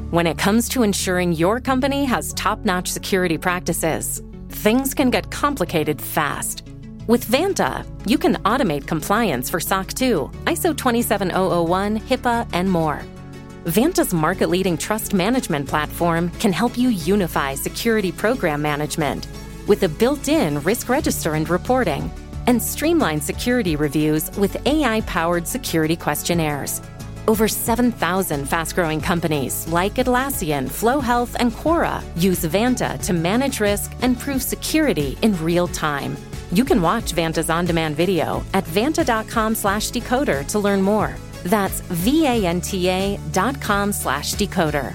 When it comes to ensuring your company has top-notch security practices, things can get complicated fast. With Vanta, you can automate compliance for SOC 2, ISO 27001, HIPAA, and more. Vanta's market-leading trust management platform can help you unify security program management with a built-in risk register and reporting, and streamline security reviews with AI-powered security questionnaires. Over 7,000 fast-growing companies like Atlassian, Flow Health, and Quora use Vanta to manage risk and prove security in real time. You can watch Vanta's on-demand video at vanta.com/decoder to learn more. That's vanta.com/decoder.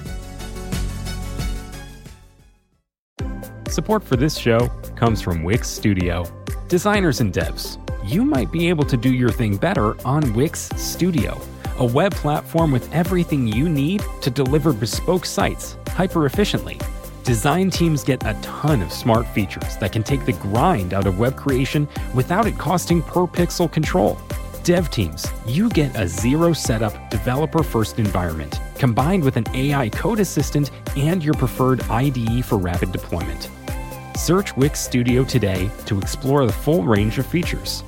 Support for this show comes from Wix Studio. Designers and devs, you might be able to do your thing better on Wix Studio, a web platform with everything you need to deliver bespoke sites hyper-efficiently. Design teams get a ton of smart features that can take the grind out of web creation without it costing per pixel control. Dev teams, you get a zero-setup, developer-first environment, combined with an AI code assistant and your preferred IDE for rapid deployment. Search Wix Studio today to explore the full range of features.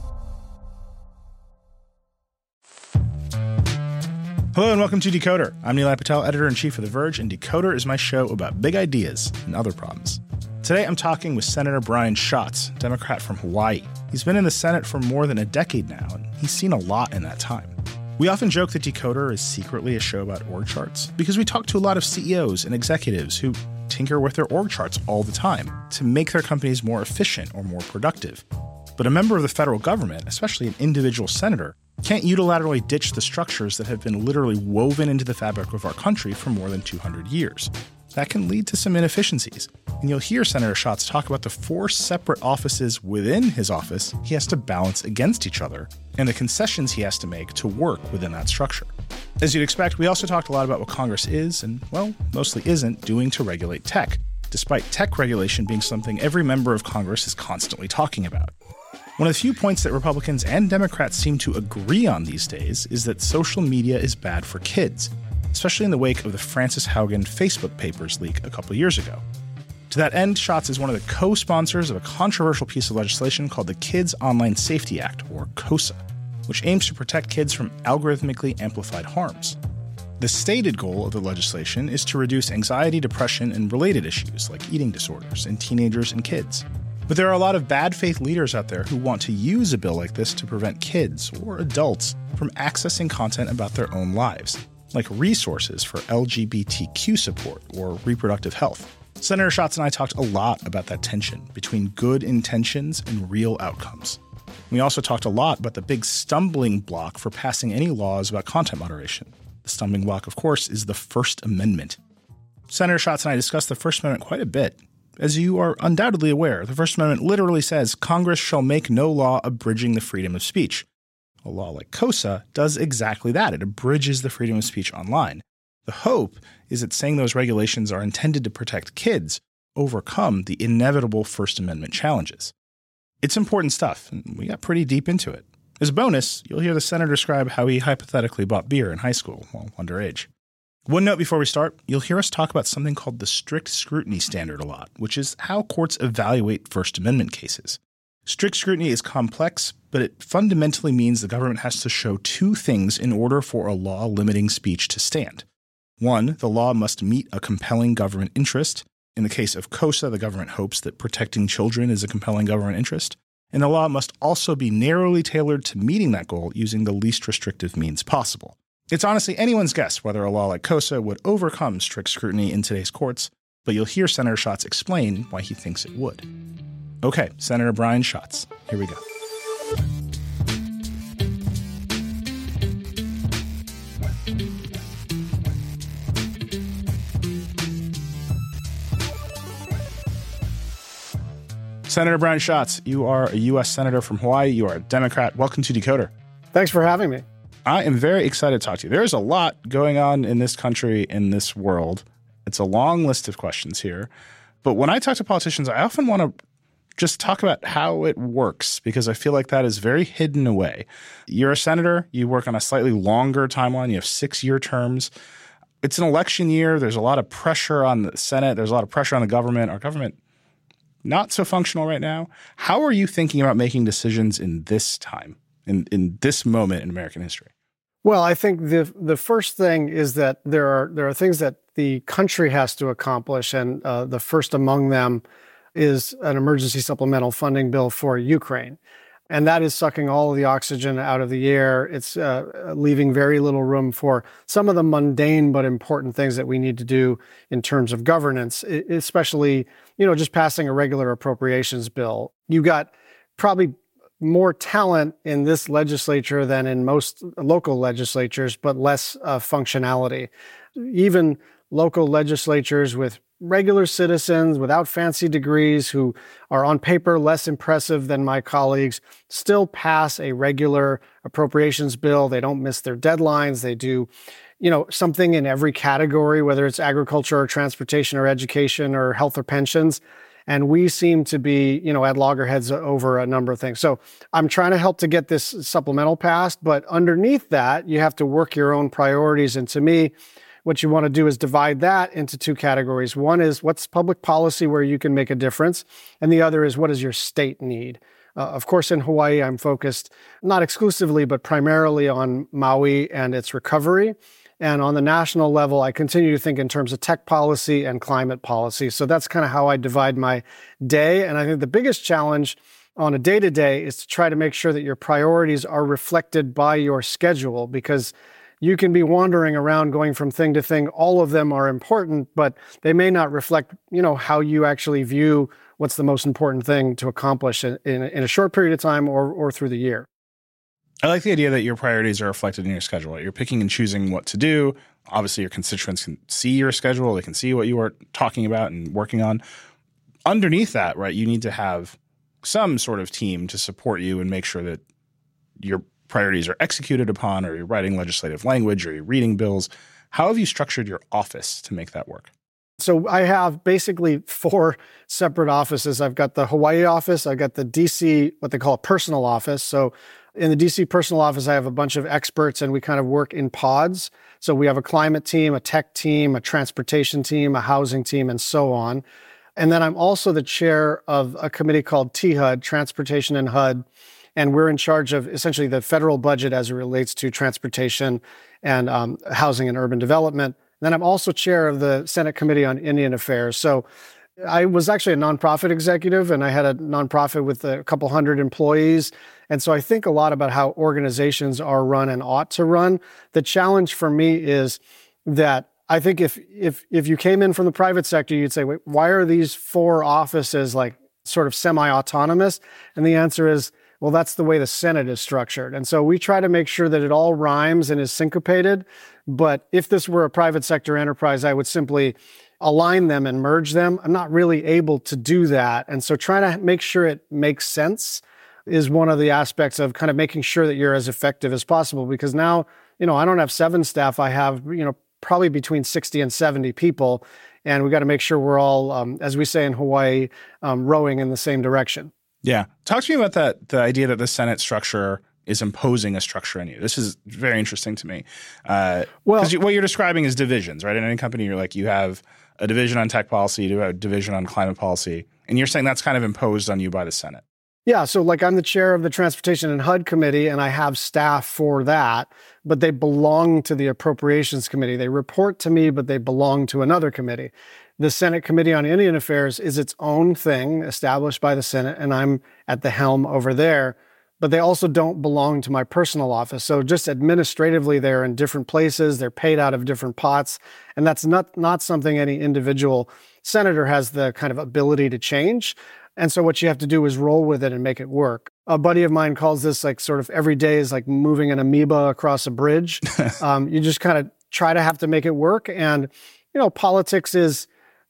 Hello and welcome to Decoder. I'm Nilay Patel, editor-in-chief of The Verge, and Decoder is my show about big ideas and other problems. Today I'm talking with Senator Brian Schatz, Democrat from Hawaii. He's been in the Senate for more than a decade now, and he's seen a lot in that time. We often joke that Decoder is secretly a show about org charts because we talk to a lot of CEOs and executives who tinker with their org charts all the time to make their companies more efficient or more productive. But a member of the federal government, especially an individual senator, can't unilaterally ditch the structures that have been literally woven into the fabric of our country for more than 200 years. That can lead to some inefficiencies. And you'll hear Senator Schatz talk about the 4 separate offices within his office he has to balance against each other and the concessions he has to make to work within that structure. As you'd expect, we also talked a lot about what Congress is and, well, mostly isn't doing to regulate tech, despite tech regulation being something every member of Congress is constantly talking about. One of the few points that Republicans and Democrats seem to agree on these days is that social media is bad for kids, especially in the wake of the Frances Haugen Facebook Papers leak a couple years ago. To that end, Schatz is one of the co-sponsors of a controversial piece of legislation called the Kids Online Safety Act, or KOSA, which aims to protect kids from algorithmically amplified harms. The stated goal of the legislation is to reduce anxiety, depression, and related issues like eating disorders in teenagers and kids. But there are a lot of bad faith leaders out there who want to use a bill like this to prevent kids or adults from accessing content about their own lives, like resources for LGBTQ support or reproductive health. Senator Schatz and I talked a lot about that tension between good intentions and real outcomes. We also talked a lot about the big stumbling block for passing any laws about content moderation. The stumbling block, of course, is the First Amendment. Senator Schatz and I discussed the First Amendment quite a bit. As you are undoubtedly aware, the First Amendment literally says Congress shall make no law abridging the freedom of speech. A law like KOSA does exactly that. It abridges the freedom of speech online. The hope is that saying those regulations are intended to protect kids overcome the inevitable First Amendment challenges. It's important stuff, and we got pretty deep into it. As a bonus, you'll hear the senator describe how he hypothetically bought beer in high school while underage. One note before we start, you'll hear us talk about something called the strict scrutiny standard a lot, which is how courts evaluate First Amendment cases. Strict scrutiny is complex, but it fundamentally means the government has to show 2 things in order for a law limiting speech to stand. 1, the law must meet a compelling government interest. In the case of KOSA, the government hopes that protecting children is a compelling government interest. And the law must also be narrowly tailored to meeting that goal using the least restrictive means possible. It's honestly anyone's guess whether a law like KOSA would overcome strict scrutiny in today's courts, but you'll hear Senator Schatz explain why he thinks it would. Okay, Senator Brian Schatz, here we go. Senator Brian Schatz, you are a U.S. Senator from Hawaii. You are a Democrat. Welcome to Decoder. Thanks for having me. I am very excited to talk to you. There's a lot going on in this country, in this world. It's a long list of questions here. But when I talk to politicians, I often want to just talk about how it works because I feel like that is very hidden away. You're a senator. You work on a slightly longer timeline. You have 6-year terms. it's an election year. There's a lot of pressure on the Senate. There's a lot of pressure on the government. Our government not so functional right now. How are you thinking about making decisions in this time, in this moment in American history? Well, I think the first thing is that there are things that the country has to accomplish, and the first among them is an emergency supplemental funding bill for Ukraine. And that is sucking all of the oxygen out of the air. It's leaving very little room for some of the mundane but important things that we need to do in terms of governance, especially, just passing a regular appropriations bill. You got probably more talent in this legislature than in most local legislatures, but less functionality. Even local legislatures with regular citizens without fancy degrees who are on paper less impressive than my colleagues still pass a regular appropriations bill. They don't miss their deadlines. They do, something in every category, whether it's agriculture or transportation or education or health or pensions. And we seem to be, at loggerheads over a number of things. So I'm trying to help to get this supplemental passed, but underneath that, you have to work your own priorities. And to me, what you want to do is divide that into two categories. One is what's public policy where you can make a difference, and the other is what does your state need? Of course, in Hawaii, I'm focused not exclusively, but primarily on Maui and its recovery. And on the national level, I continue to think in terms of tech policy and climate policy. So that's kind of how I divide my day. And I think the biggest challenge on a day-to-day is to try to make sure that your priorities are reflected by your schedule, because you can be wandering around going from thing to thing. All of them are important, but they may not reflect, how you actually view what's the most important thing to accomplish in a short period of time or through the year. I like the idea that your priorities are reflected in your schedule. You're picking and choosing what to do. Obviously, your constituents can see your schedule. They can see what you are talking about and working on. Underneath that, right, you need to have some sort of team to support you and make sure that your priorities are executed upon, or you're writing legislative language, or you're reading bills. How have you structured your office to make that work? So I have basically 4 separate offices. I've got the Hawaii office. I've got the DC, what they call a personal office. So in the DC personal office, I have a bunch of experts, and we kind of work in pods. So we have a climate team, a tech team, a transportation team, a housing team, and so on. And then I'm also the chair of a committee called THUD, Transportation and HUD. And we're in charge of essentially the federal budget as it relates to transportation and housing and urban development. And then I'm also chair of the Senate Committee on Indian Affairs. So I was actually a nonprofit executive, and I had a nonprofit with a couple hundred employees. And so I think a lot about how organizations are run and ought to run. The challenge for me is that I think if you came in from the private sector, you'd say, wait, why are these 4 offices like sort of semi-autonomous? And the answer is, well, that's the way the Senate is structured. And so we try to make sure that it all rhymes and is syncopated. But if this were a private sector enterprise, I would simply align them and merge them. I'm not really able to do that. And so trying to make sure it makes sense is one of the aspects of kind of making sure that you're as effective as possible. Because now, I don't have 7 staff. I have, probably between 60 and 70 people. And we got to make sure we're all, as we say in Hawaii, rowing in the same direction. Yeah. Talk to me about the idea that the Senate structure is imposing a structure on you. This is very interesting to me. Because what you're describing is divisions, right? In any company, you have a division on tech policy, you have a division on climate policy, and you're saying that's kind of imposed on you by the Senate. Yeah, so I'm the chair of the Transportation and HUD Committee, and I have staff for that, but they belong to the Appropriations Committee. They report to me, but they belong to another committee. The Senate Committee on Indian Affairs is its own thing established by the Senate, and I'm at the helm over there. But they also don't belong to my personal office. So just administratively, they're in different places. They're paid out of different pots. And that's not something any individual senator has the kind of ability to change. And so what you have to do is roll with it and make it work. A buddy of mine calls this sort of every day is like moving an amoeba across a bridge. You just kind of try to have to make it work. And, politics is,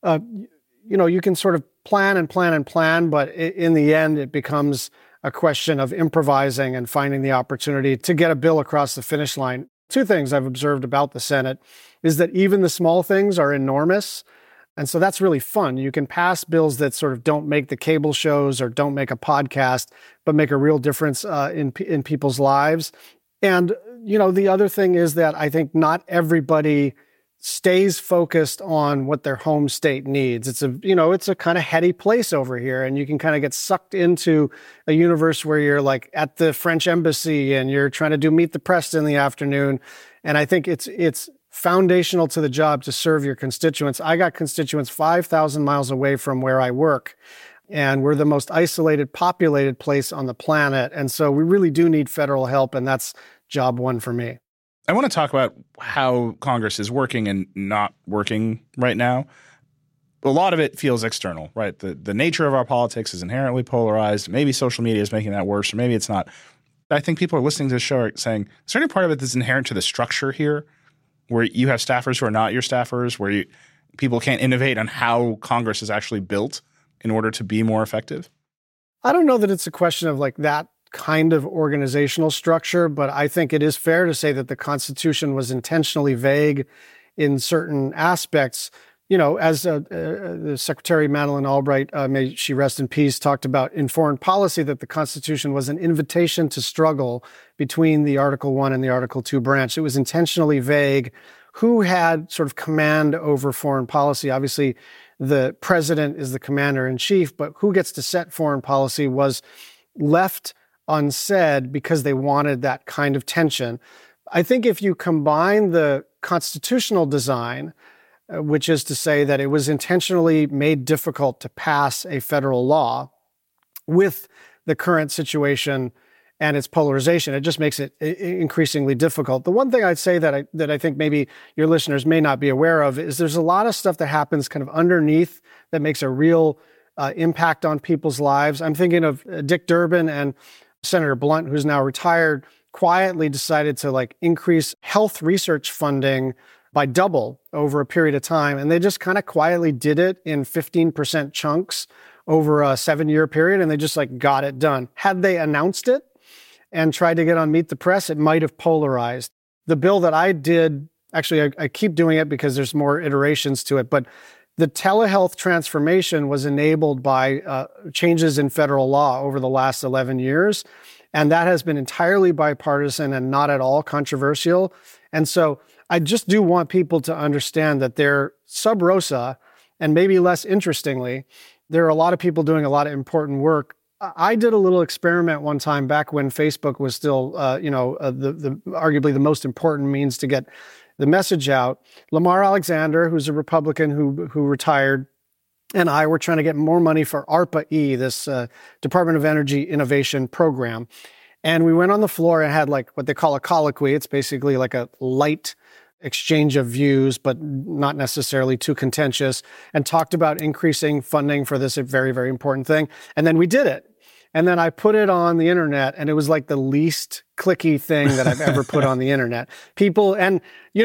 you can sort of plan and plan and plan, but in the end, it becomes a question of improvising and finding the opportunity to get a bill across the finish line. 2 things I've observed about the Senate is that even the small things are enormous. And so that's really fun. You can pass bills that sort of don't make the cable shows or don't make a podcast, but make a real difference in people's lives. And, the other thing is that I think not everybody stays focused on what their home state needs. It's a kind of heady place over here, and you can kind of get sucked into a universe where you're like at the French embassy and you're trying to do Meet the Press in the afternoon. And I think it's foundational to the job to serve your constituents. I got constituents 5,000 miles away from where I work, and we're the most isolated, populated place on the planet. And so we really do need federal help, and that's job one for me. I want to talk about how Congress is working and not working right now. A lot of it feels external, right? The nature of our politics is inherently polarized. Maybe social media is making that worse, or maybe it's not. I think people are listening to this show are saying, is there any part of it that's inherent to the structure here, where you have staffers who are not your staffers, where people can't innovate on how Congress is actually built in order to be more effective? I don't know that it's a question of like that kind of organizational structure, but I think it is fair to say that the Constitution was intentionally vague in certain aspects. You know, as the Secretary Madeleine Albright, may she rest in peace, talked about in foreign policy, that the Constitution was an invitation to struggle between the Article I and the Article II branch. It was intentionally vague. Who had sort of command over foreign policy? Obviously, the president is the commander in chief, but who gets to set foreign policy was left unsaid because they wanted that kind of tension. I think if you combine the constitutional design, which is to say that it was intentionally made difficult to pass a federal law, with the current situation and its polarization, it just makes it increasingly difficult. The one thing I'd say that I think maybe your listeners may not be aware of is there's a lot of stuff that happens kind of underneath that makes a real impact on people's lives. I'm thinking of Dick Durbin and Senator Blunt, who's now retired, quietly decided to like increase health research funding by double over a period of time. And they just kind of quietly did it in 15% chunks over a 7-year period. And they just like got it done. Had they announced it and tried to get on Meet the Press, it might have polarized. The bill that I did, actually, I keep doing it because there's more iterations to it, but the telehealth transformation was enabled by changes in federal law over the last 11 years. And that has been entirely bipartisan and not at all controversial. And so I just do want people to understand that they're sub rosa, and maybe less interestingly, there are a lot of people doing a lot of important work. I did a little experiment one time back when Facebook was still, arguably the most important means to get the message out. Lamar Alexander, who's a Republican who retired, and I were trying to get more money for ARPA-E, this Department of Energy Innovation program. And we went on the floor and had like what they call a colloquy. It's basically like a light exchange of views, but not necessarily too contentious, and talked about increasing funding for this very, very important thing. And then we did it. And then I put it on the internet, and it was like the least clicky thing that I've ever put on the internet. People, and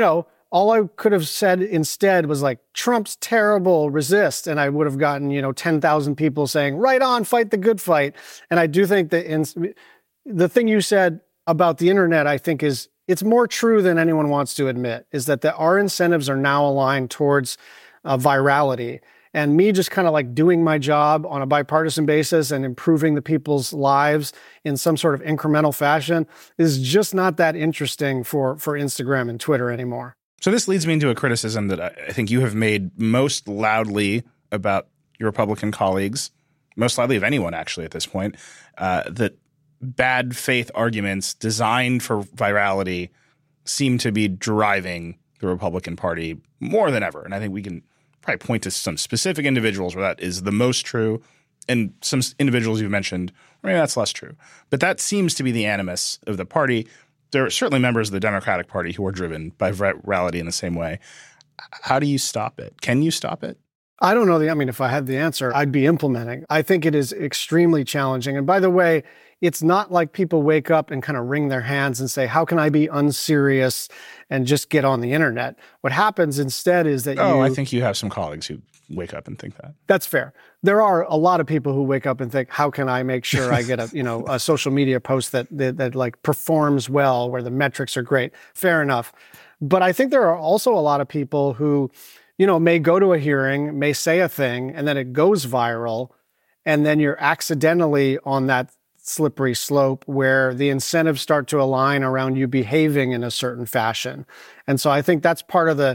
all I could have said instead was like, Trump's terrible, resist. And I would have gotten, 10,000 people saying, right on, fight the good fight. And I do think that the thing you said about the internet, I think it's more true than anyone wants to admit, is that our incentives are now aligned towards virality. And me just kind of like doing my job on a bipartisan basis and improving the people's lives in some sort of incremental fashion is just not that interesting for Instagram and Twitter anymore. So this leads me into a criticism that I think you have made most loudly about your Republican colleagues, most loudly of anyone actually at this point, that bad faith arguments designed for virality seem to be driving the Republican Party more than ever. And I think we can probably point to some specific individuals where that is the most true, and some individuals you've mentioned, maybe that's less true. But that seems to be the animus of the party. There are certainly members of the Democratic Party who are driven by virality in the same way. How do you stop it? Can you stop it? I don't know. If I had the answer, I'd be implementing. I think it is extremely challenging. And by the way, it's not like people wake up and kind of wring their hands and say, how can I be unserious and just get on the internet? What happens instead is that I think you have some colleagues who wake up and think that. That's fair. There are a lot of people who wake up and think, how can I make sure I get a social media post that like performs well, where the metrics are great? Fair enough. But I think there are also a lot of people who, may go to a hearing, may say a thing, and then it goes viral, and then you're accidentally on that slippery slope where the incentives start to align around you behaving in a certain fashion. And so I think that's part of the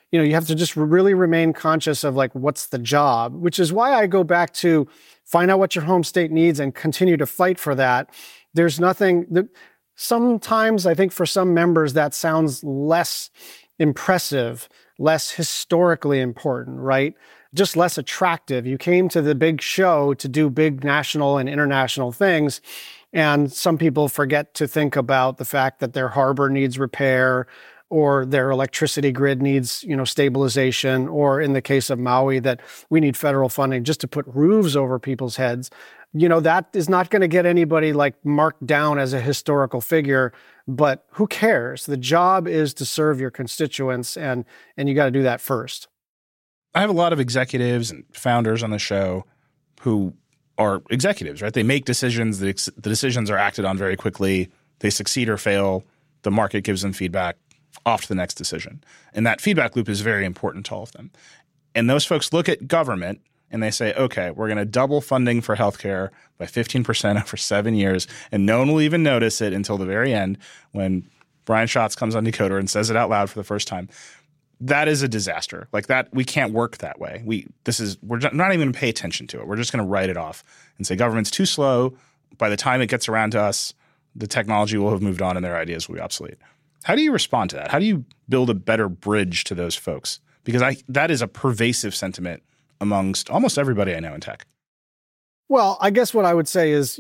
you have to just really remain conscious of like, what's the job, which is why I go back to find out what your home state needs and continue to fight for that. There's nothing that sometimes I think for some members that sounds less impressive, less historically important, right? Just less attractive. You came to the big show to do big national and international things. And some people forget to think about the fact that their harbor needs repair, or their electricity grid needs, stabilization, or in the case of Maui, that we need federal funding just to put roofs over people's heads. That is not going to get anybody like marked down as a historical figure, but who cares? The job is to serve your constituents, and you got to do that first. I have a lot of executives and founders on the show who are executives, right? They make decisions. The decisions are acted on very quickly. They succeed or fail. The market gives them feedback. Off to the next decision. And that feedback loop is very important to all of them. And those folks look at government and they say, okay, we're going to double funding for healthcare by 15% over 7 years. And no one will even notice it until the very end when Brian Schatz comes on Decoder and says it out loud for the first time. That is a disaster. Like that, we can't work that way. We're not even going to pay attention to it. We're just going to write it off and say government's too slow. By the time it gets around to us, the technology will have moved on and their ideas will be obsolete. How do you respond to that? How do you build a better bridge to those folks? Because that is a pervasive sentiment amongst almost everybody I know in tech. Well, I guess what I would say is,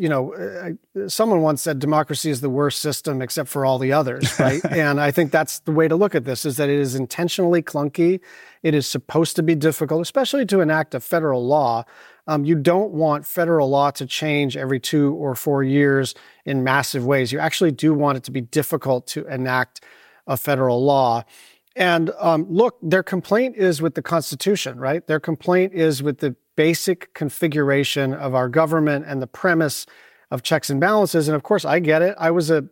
someone once said democracy is the worst system except for all the others, right? And I think that's the way to look at this, is that it is intentionally clunky. It is supposed to be difficult, especially to enact a federal law. You don't want federal law to change every 2 or 4 years in massive ways. You actually do want it to be difficult to enact a federal law. And look, their complaint is with the Constitution, right? Their complaint is with the basic configuration of our government and the premise of checks and balances. And of course, I get it. I wasn't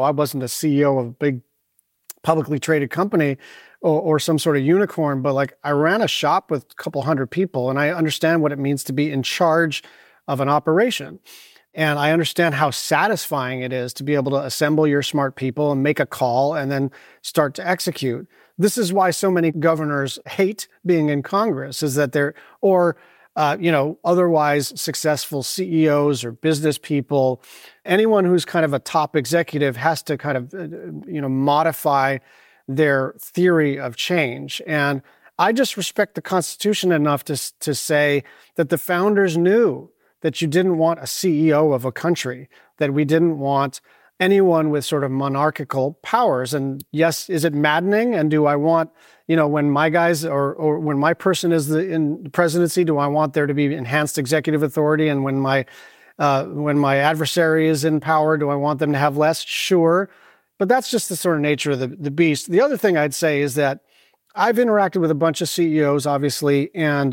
a CEO of a big publicly traded company or some sort of unicorn, but like I ran a shop with a couple hundred people, and I understand what it means to be in charge of an operation. And I understand how satisfying it is to be able to assemble your smart people and make a call and then start to execute. This is why so many governors hate being in Congress, is that otherwise successful CEOs or business people, anyone who's kind of a top executive has to kind of, modify their theory of change. And I just respect the Constitution enough to say that the founders knew that you didn't want a CEO of a country, that we didn't want anyone with sort of monarchical powers. And yes, is it maddening? And do I want, when my guys or when my person is in the presidency, do I want there to be enhanced executive authority? And when my adversary is in power, do I want them to have less? Sure. But that's just the sort of nature of the beast. The other thing I'd say is that I've interacted with a bunch of CEOs, obviously, and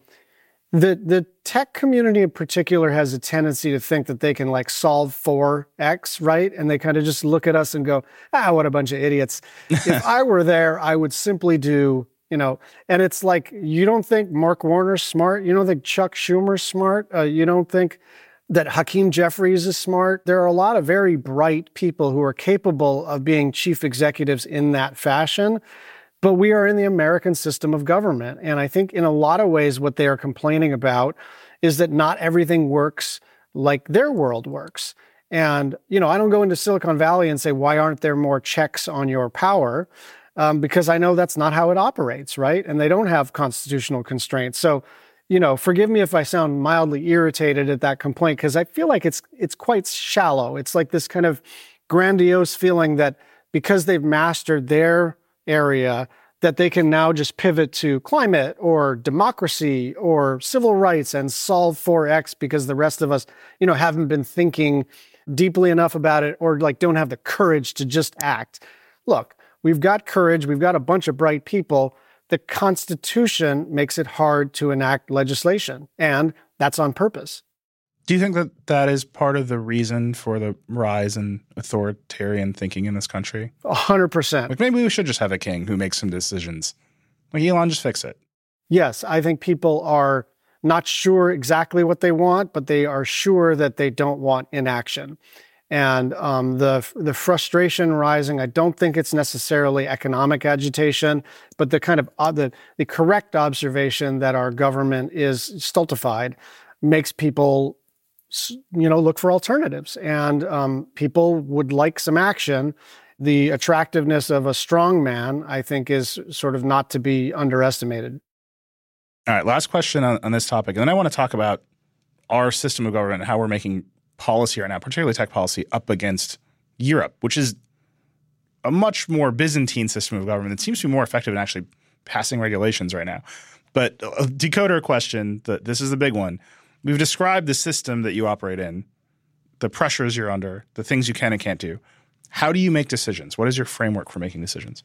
the tech community in particular has a tendency to think that they can like solve for X, right? And they kind of just look at us and go, what a bunch of idiots. If I were there, I would simply do, and it's like, you don't think Mark Warner's smart? You don't think Chuck Schumer's smart? You don't think that Hakeem Jeffries is smart? There are a lot of very bright people who are capable of being chief executives in that fashion. But we are in the American system of government. And I think in a lot of ways, what they are complaining about is that not everything works like their world works. And, I don't go into Silicon Valley and say, why aren't there more checks on your power? Because I know that's not how it operates, right? And they don't have constitutional constraints. So, forgive me if I sound mildly irritated at that complaint, because I feel like it's quite shallow. It's like this kind of grandiose feeling that because they've mastered their area, that they can now just pivot to climate or democracy or civil rights and solve for X because the rest of us, haven't been thinking deeply enough about it, or like don't have the courage to just act. Look, we've got courage. We've got a bunch of bright people. The Constitution makes it hard to enact legislation, and that's on purpose. Do you think that is part of the reason for the rise in authoritarian thinking in this country? 100%. Like maybe we should just have a king who makes some decisions. Like Elon, just fix it. Yes, I think people are not sure exactly what they want, but they are sure that they don't want inaction. And the frustration rising, I don't think it's necessarily economic agitation, but the kind of the correct observation that our government is stultified makes people, look for alternatives. And people would like some action. The attractiveness of a strong man, I think, is sort of not to be underestimated. All right, last question on this topic. And then I want to talk about our system of government and how we're making policy right now, particularly tech policy, up against Europe, which is a much more Byzantine system of government that seems to be more effective in actually passing regulations right now. But a decoder question, this is the big one. We've described the system that you operate in, the pressures you're under, the things you can and can't do. How do you make decisions? What is your framework for making decisions?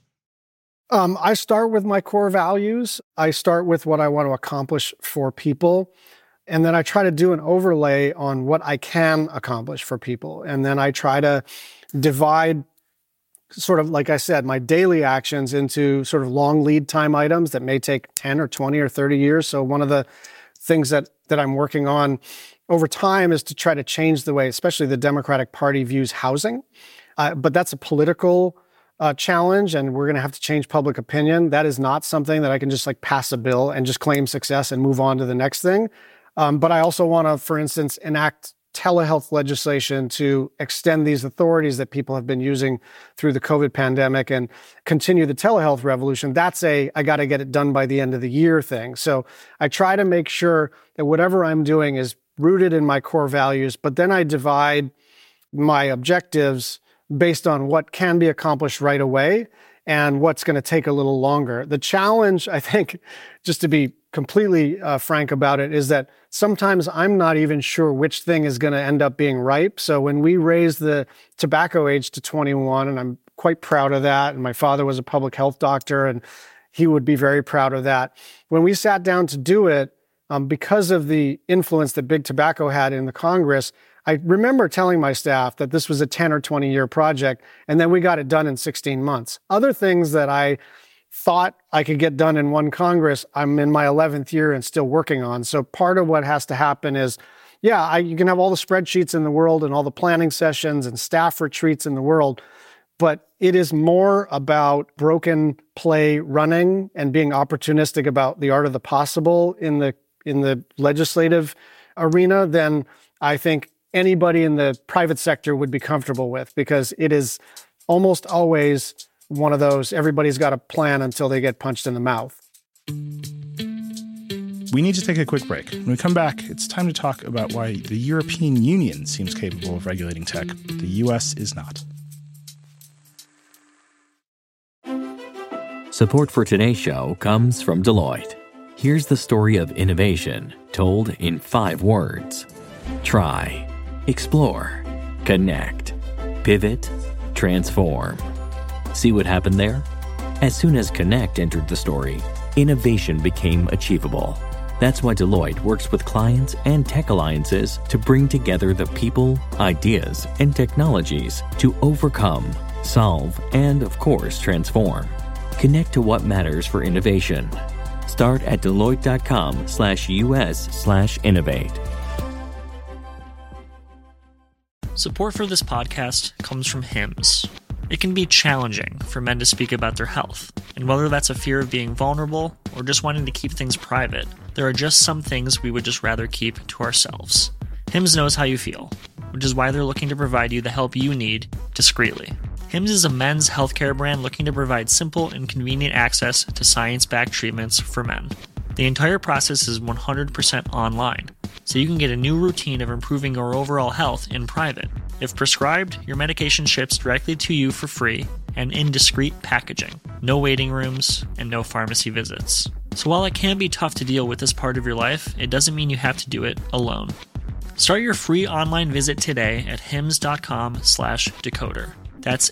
I start with my core values. I start with what I want to accomplish for people. And then I try to do an overlay on what I can accomplish for people. And then I try to divide, sort of, like I said, my daily actions into sort of long lead time items that may take 10 or 20 or 30 years. So one of the things that I'm working on over time is to try to change the way, especially the Democratic Party views housing. But that's a political challenge, and we're going to have to change public opinion. That is not something that I can just pass a bill and just claim success and move on to the next thing. But I also want to, for instance, enact telehealth legislation to extend these authorities that people have been using through the COVID pandemic and continue the telehealth revolution. That's I got to get it done by the end of the year thing. So I try to make sure that whatever I'm doing is rooted in my core values, but then I divide my objectives based on what can be accomplished right away and what's going to take a little longer. The challenge, I think, just to be completely frank about it, is that sometimes I'm not even sure which thing is going to end up being ripe. So when we raised the tobacco age to 21, and I'm quite proud of that, and my father was a public health doctor, and he would be very proud of that. When we sat down to do it, because of the influence that Big Tobacco had in the Congress, I remember telling my staff that this was a 10 or 20 year project, and then we got it done in 16 months. Other things that I thought I could get done in one Congress, I'm in my 11th year and still working on. So part of what has to happen is, you can have all the spreadsheets in the world and all the planning sessions and staff retreats in the world, but it is more about broken play running and being opportunistic about the art of the possible in the legislative arena than I think anybody in the private sector would be comfortable with, because it is almost always one of those, everybody's got a plan until they get punched in the mouth. We need to take a quick break. When we come back, it's time to talk about why the European Union seems capable of regulating tech. The U.S. is not. Support for today's show comes from Deloitte. Here's the story of innovation told in 5 words. Try, explore, connect, pivot, transform. See what happened there? As soon as Connect entered the story, innovation became achievable. That's why Deloitte works with clients and tech alliances to bring together the people, ideas, and technologies to overcome, solve, and, of course, transform. Connect to what matters for innovation. Start at Deloitte.com/US/innovate. Support for this podcast comes from Hims. It can be challenging for men to speak about their health, and whether that's a fear of being vulnerable or just wanting to keep things private, there are just some things we would just rather keep to ourselves. Hims knows how you feel, which is why they're looking to provide you the help you need discreetly. Hims is a men's healthcare brand looking to provide simple and convenient access to science-backed treatments for men. The entire process is 100% online, so you can get a new routine of improving your overall health in private. If prescribed, your medication ships directly to you for free and in discreet packaging. No waiting rooms and no pharmacy visits. So while it can be tough to deal with this part of your life, it doesn't mean you have to do it alone. Start your free online visit today at hims.com/decoder. That's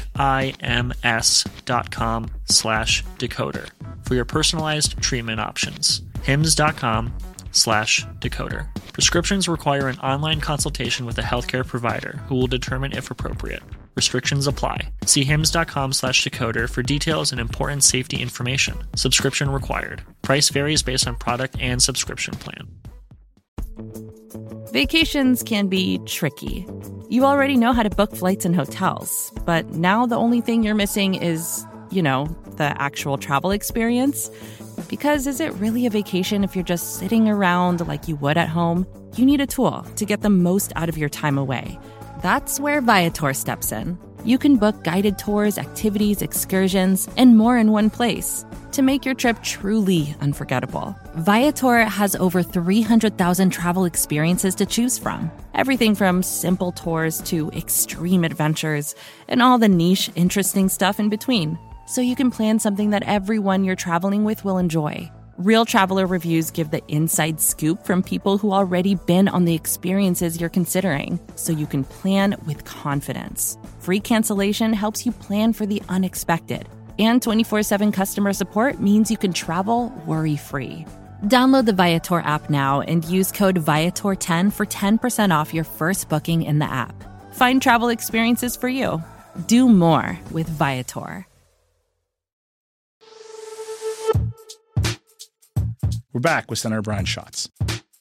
HIMS.com/decoder for your personalized treatment options. hims.com/decoder. Prescriptions require an online consultation with a healthcare provider who will determine if appropriate. Restrictions apply. See hims.com/decoder for details and important safety information. Subscription required. Price varies based on product and subscription plan. Vacations can be tricky. You already know how to book flights and hotels, but now the only thing you're missing is, the actual travel experience. Because is it really a vacation if you're just sitting around like you would at home? You need a tool to get the most out of your time away. That's where Viator steps in. You can book guided tours, activities, excursions, and more in one place to make your trip truly unforgettable. Viator has over 300,000 travel experiences to choose from. Everything from simple tours to extreme adventures and all the niche, interesting stuff in between. So you can plan something that everyone you're traveling with will enjoy. Real traveler reviews give the inside scoop from people who already been on the experiences you're considering, so you can plan with confidence. Free cancellation helps you plan for the unexpected. And 24/7 customer support means you can travel worry-free. Download the Viator app now and use code Viator10 for 10% off your first booking in the app. Find travel experiences for you. Do more with Viator. We're back with Senator Brian Schatz.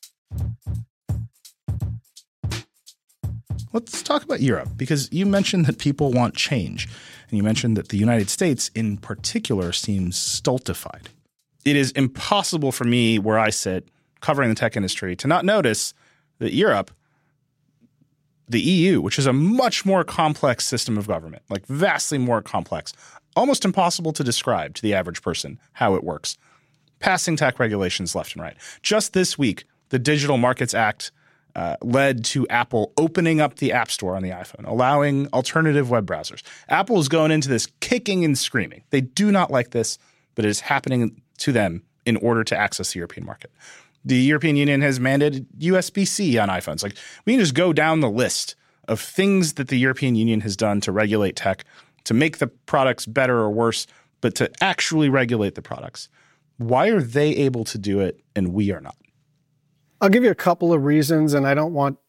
Let's talk about Europe, because you mentioned that people want change, and you mentioned that the United States in particular seems stultified. It is impossible for me, where I sit, covering the tech industry, to not notice that Europe, the EU, which is a much more complex system of government, like vastly more complex, almost impossible to describe to the average person how it works, passing tech regulations left and right. Just this week, the Digital Markets Act led to Apple opening up the App Store on the iPhone, allowing alternative web browsers. Apple is going into this kicking and screaming. They do not like this, but it is happening to them in order to access the European market. The European Union has mandated USB-C on iPhones. Like, we can just go down the list of things that the European Union has done to regulate tech, to make the products better or worse, but to actually regulate the products. Why are they able to do it and we are not? I'll give you a couple of reasons, and I don't want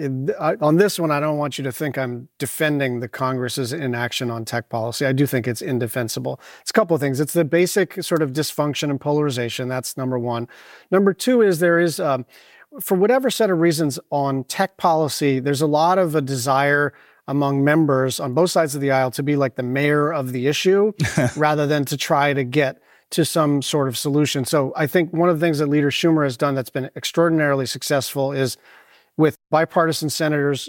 on this one, I don't want you to think I'm defending the Congress's inaction on tech policy. I do think it's indefensible. It's a couple of things. It's the basic sort of dysfunction and polarization. That's number one. Number two is there is, for whatever set of reasons on tech policy, there's a lot of a desire among members on both sides of the aisle to be like the mayor of the issue rather than to try to get to some sort of solution. So I think one of the things that Leader Schumer has done that's been extraordinarily successful is with bipartisan senators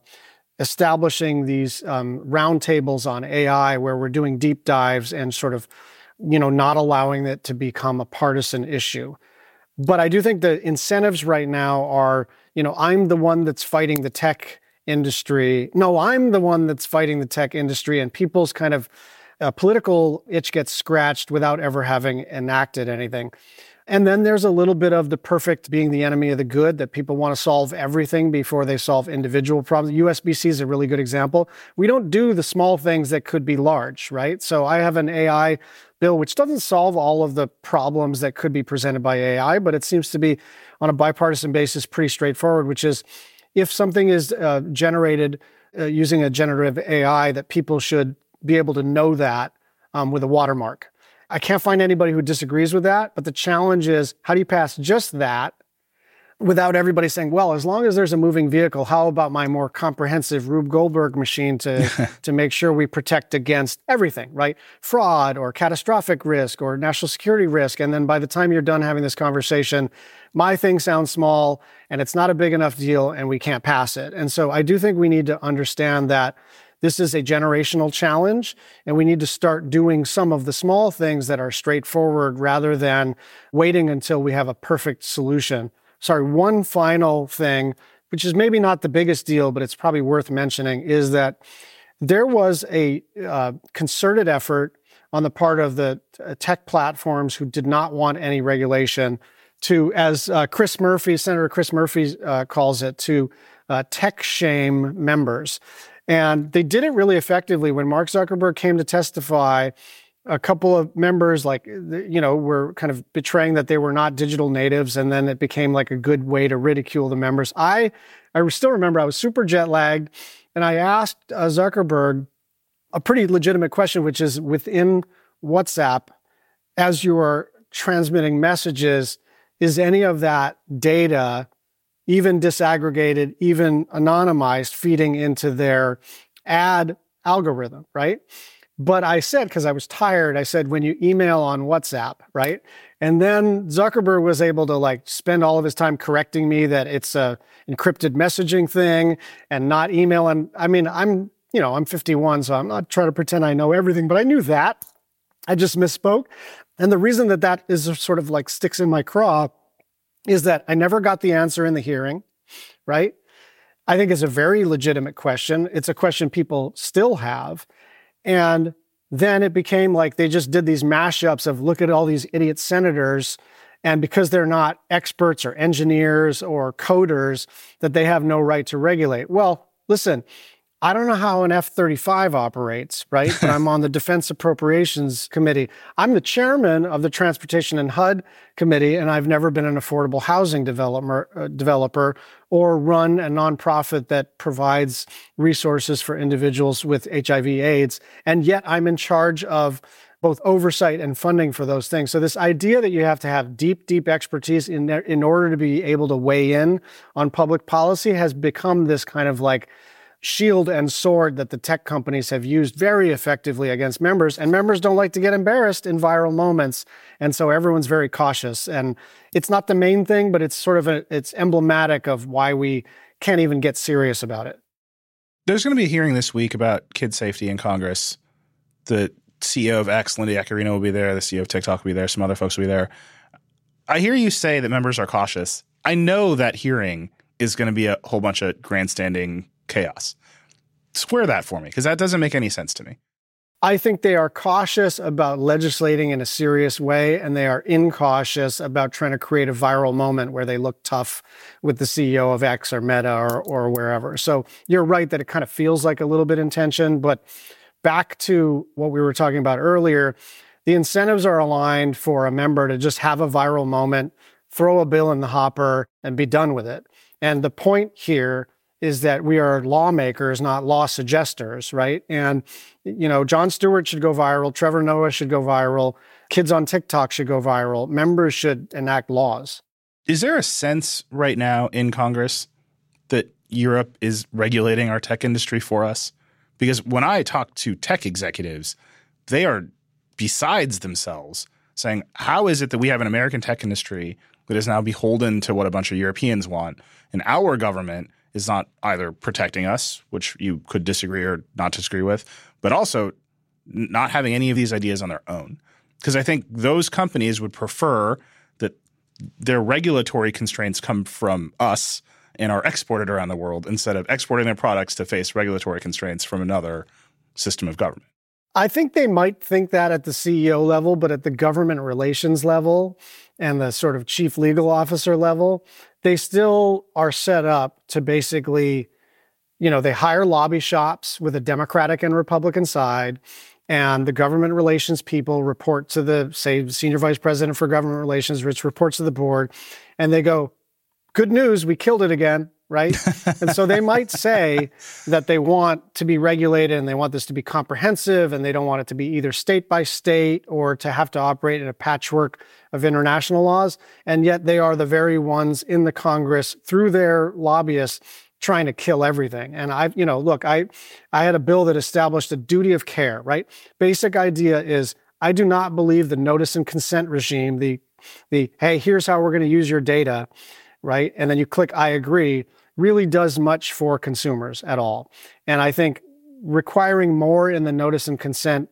establishing these roundtables on AI where we're doing deep dives and sort of, not allowing it to become a partisan issue. But I do think the incentives right now are, I'm the one that's fighting the tech industry. No, I'm the one that's fighting the tech industry, and people's kind of political itch gets scratched without ever having enacted anything. And then there's a little bit of the perfect being the enemy of the good, that people want to solve everything before they solve individual problems. USB-C is a really good example. We don't do the small things that could be large, right? So I have an AI bill which doesn't solve all of the problems that could be presented by AI, but it seems to be on a bipartisan basis pretty straightforward, which is if something is generated using a generative AI, that people should be able to know that with a watermark. I can't find anybody who disagrees with that, but the challenge is, how do you pass just that without everybody saying, well, as long as there's a moving vehicle, how about my more comprehensive Rube Goldberg machine to make sure we protect against everything, right? Fraud or catastrophic risk or national security risk. And then by the time you're done having this conversation, my thing sounds small and it's not a big enough deal and we can't pass it. And so I do think we need to understand that this is a generational challenge, and we need to start doing some of the small things that are straightforward rather than waiting until we have a perfect solution. Sorry, one final thing, which is maybe not the biggest deal, but it's probably worth mentioning, is that there was a concerted effort on the part of the tech platforms who did not want any regulation to, as Senator Chris Murphy calls it, to tech shame members. And they did it really effectively. When Mark Zuckerberg came to testify, a couple of members, were kind of betraying that they were not digital natives. And then it became like a good way to ridicule the members. I still remember I was super jet lagged. And I asked Zuckerberg a pretty legitimate question, which is, within WhatsApp, as you are transmitting messages, is any of that data even disaggregated, even anonymized, feeding into their ad algorithm, right? But I said, because I was tired, I said, when you email on WhatsApp, right? And then Zuckerberg was able to like spend all of his time correcting me that it's a encrypted messaging thing and not email. And I mean, I'm 51, so I'm not trying to pretend I know everything, but I knew that. I just misspoke. And the reason that is sort of like sticks in my craw is that I never got the answer in the hearing, right? I think it's a very legitimate question. It's a question people still have. And then it became like they just did these mashups of look at all these idiot senators, and because they're not experts or engineers or coders, that they have no right to regulate. Well, listen, I don't know how an F-35 operates, right? But I'm on the Defense Appropriations Committee. I'm the chairman of the Transportation and HUD Committee, and I've never been an affordable housing developer or run a nonprofit that provides resources for individuals with HIV/AIDS. And yet I'm in charge of both oversight and funding for those things. So this idea that you have to have deep, deep expertise in order to be able to weigh in on public policy has become this kind of like shield and sword that the tech companies have used very effectively against members. And members don't like to get embarrassed in viral moments. And so everyone's very cautious. And it's not the main thing, but it's sort of it's emblematic of why we can't even get serious about it. There's going to be a hearing this week about kid safety in Congress. The CEO of X, Linda Yaccarino, will be there. The CEO of TikTok will be there. Some other folks will be there. I hear you say that members are cautious. I know that hearing is going to be a whole bunch of grandstanding chaos. Square that for me, because that doesn't make any sense to me. I think they are cautious about legislating in a serious way, and they are incautious about trying to create a viral moment where they look tough with the CEO of X or Meta or wherever. So you're right that it kind of feels like a little bit in tension, but back to what we were talking about earlier, the incentives are aligned for a member to just have a viral moment, throw a bill in the hopper, and be done with it. And the point here is that we are lawmakers, not law suggesters, right? And, Jon Stewart should go viral. Trevor Noah should go viral. Kids on TikTok should go viral. Members should enact laws. Is there a sense right now in Congress that Europe is regulating our tech industry for us? Because when I talk to tech executives, they are besides themselves saying, how is it that we have an American tech industry that is now beholden to what a bunch of Europeans want, and our government is not either protecting us, which you could disagree or not disagree with, but also not having any of these ideas on their own. Because I think those companies would prefer that their regulatory constraints come from us and are exported around the world instead of exporting their products to face regulatory constraints from another system of government. I think they might think that at the CEO level, but at the government relations level and the sort of chief legal officer level, they still are set up to basically, they hire lobby shops with a Democratic and Republican side, and the government relations people report to the, say, senior vice president for government relations, which reports to the board, and they go, good news, we killed it again, right? And so they might say that they want to be regulated and they want this to be comprehensive and they don't want it to be either state by state or to have to operate in a patchwork of international laws. And yet they are the very ones in the Congress through their lobbyists trying to kill everything. And I had a bill that established a duty of care, right? Basic idea is I do not believe the notice and consent regime, the hey, here's how we're going to use your data, right? And then you click I agree, really does much for consumers at all. And I think requiring more in the notice and consent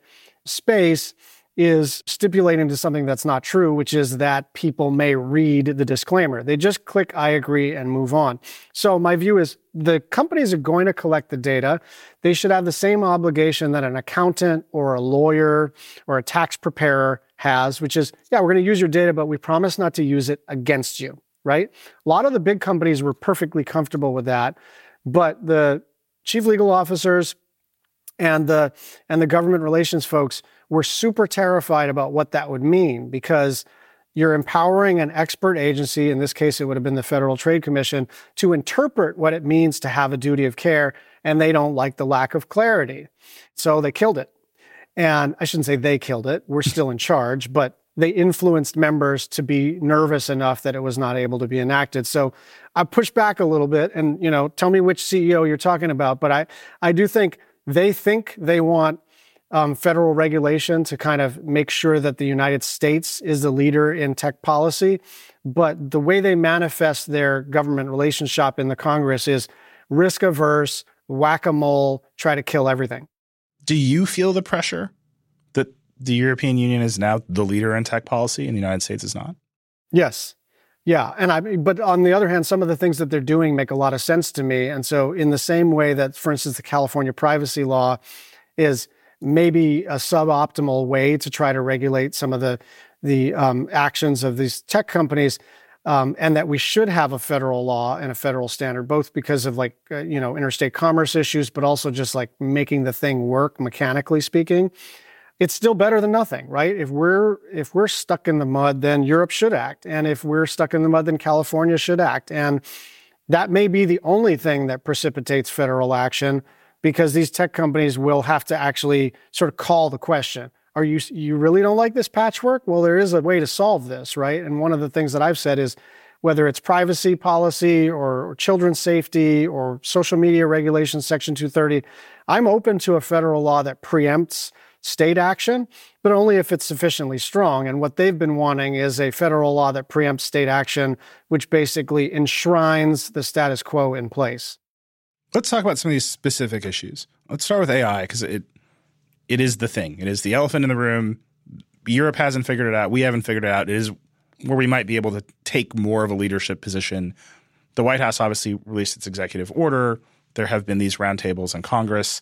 space is stipulating to something that's not true, which is that people may read the disclaimer. They just click I agree and move on. So my view is the companies are going to collect the data. They should have the same obligation that an accountant or a lawyer or a tax preparer has, which is, yeah, we're going to use your data, but we promise not to use it against you. Right? A lot of the big companies were perfectly comfortable with that, but the chief legal officers and the government relations folks were super terrified about what that would mean, because you're empowering an expert agency, in this case it would have been the Federal Trade Commission, to interpret what it means to have a duty of care, and they don't like the lack of clarity. So they killed it. And I shouldn't say they killed it. We're still in charge, but they influenced members to be nervous enough that it was not able to be enacted. So I push back a little bit and, tell me which CEO you're talking about. But I do think they want federal regulation to kind of make sure that the United States is the leader in tech policy. But the way they manifest their government relations shop in the Congress is risk averse, whack-a-mole, try to kill everything. Do you feel the pressure that the European Union is now the leader in tech policy and the United States is not? Yes. Yeah. But on the other hand, some of the things that they're doing make a lot of sense to me. And so in the same way that, for instance, the California privacy law is maybe a suboptimal way to try to regulate some of the actions of these tech companies, and that we should have a federal law and a federal standard, both because of interstate commerce issues, but also just like making the thing work mechanically speaking. It's still better than nothing, right? If we're stuck in the mud, then Europe should act. And if we're stuck in the mud, then California should act. And that may be the only thing that precipitates federal action, because these tech companies will have to actually sort of call the question. You really don't like this patchwork? Well, there is a way to solve this, right? And one of the things that I've said is, whether it's privacy policy or children's safety or social media regulations, Section 230, I'm open to a federal law that preempts state action, but only if it's sufficiently strong. And what they've been wanting is a federal law that preempts state action, which basically enshrines the status quo in place. Let's talk about some of these specific issues. Let's start with AI, because it is the thing. It is the elephant in the room. Europe hasn't figured it out. We haven't figured it out. It is where we might be able to take more of a leadership position. The White House obviously released its executive order. There have been these roundtables in Congress.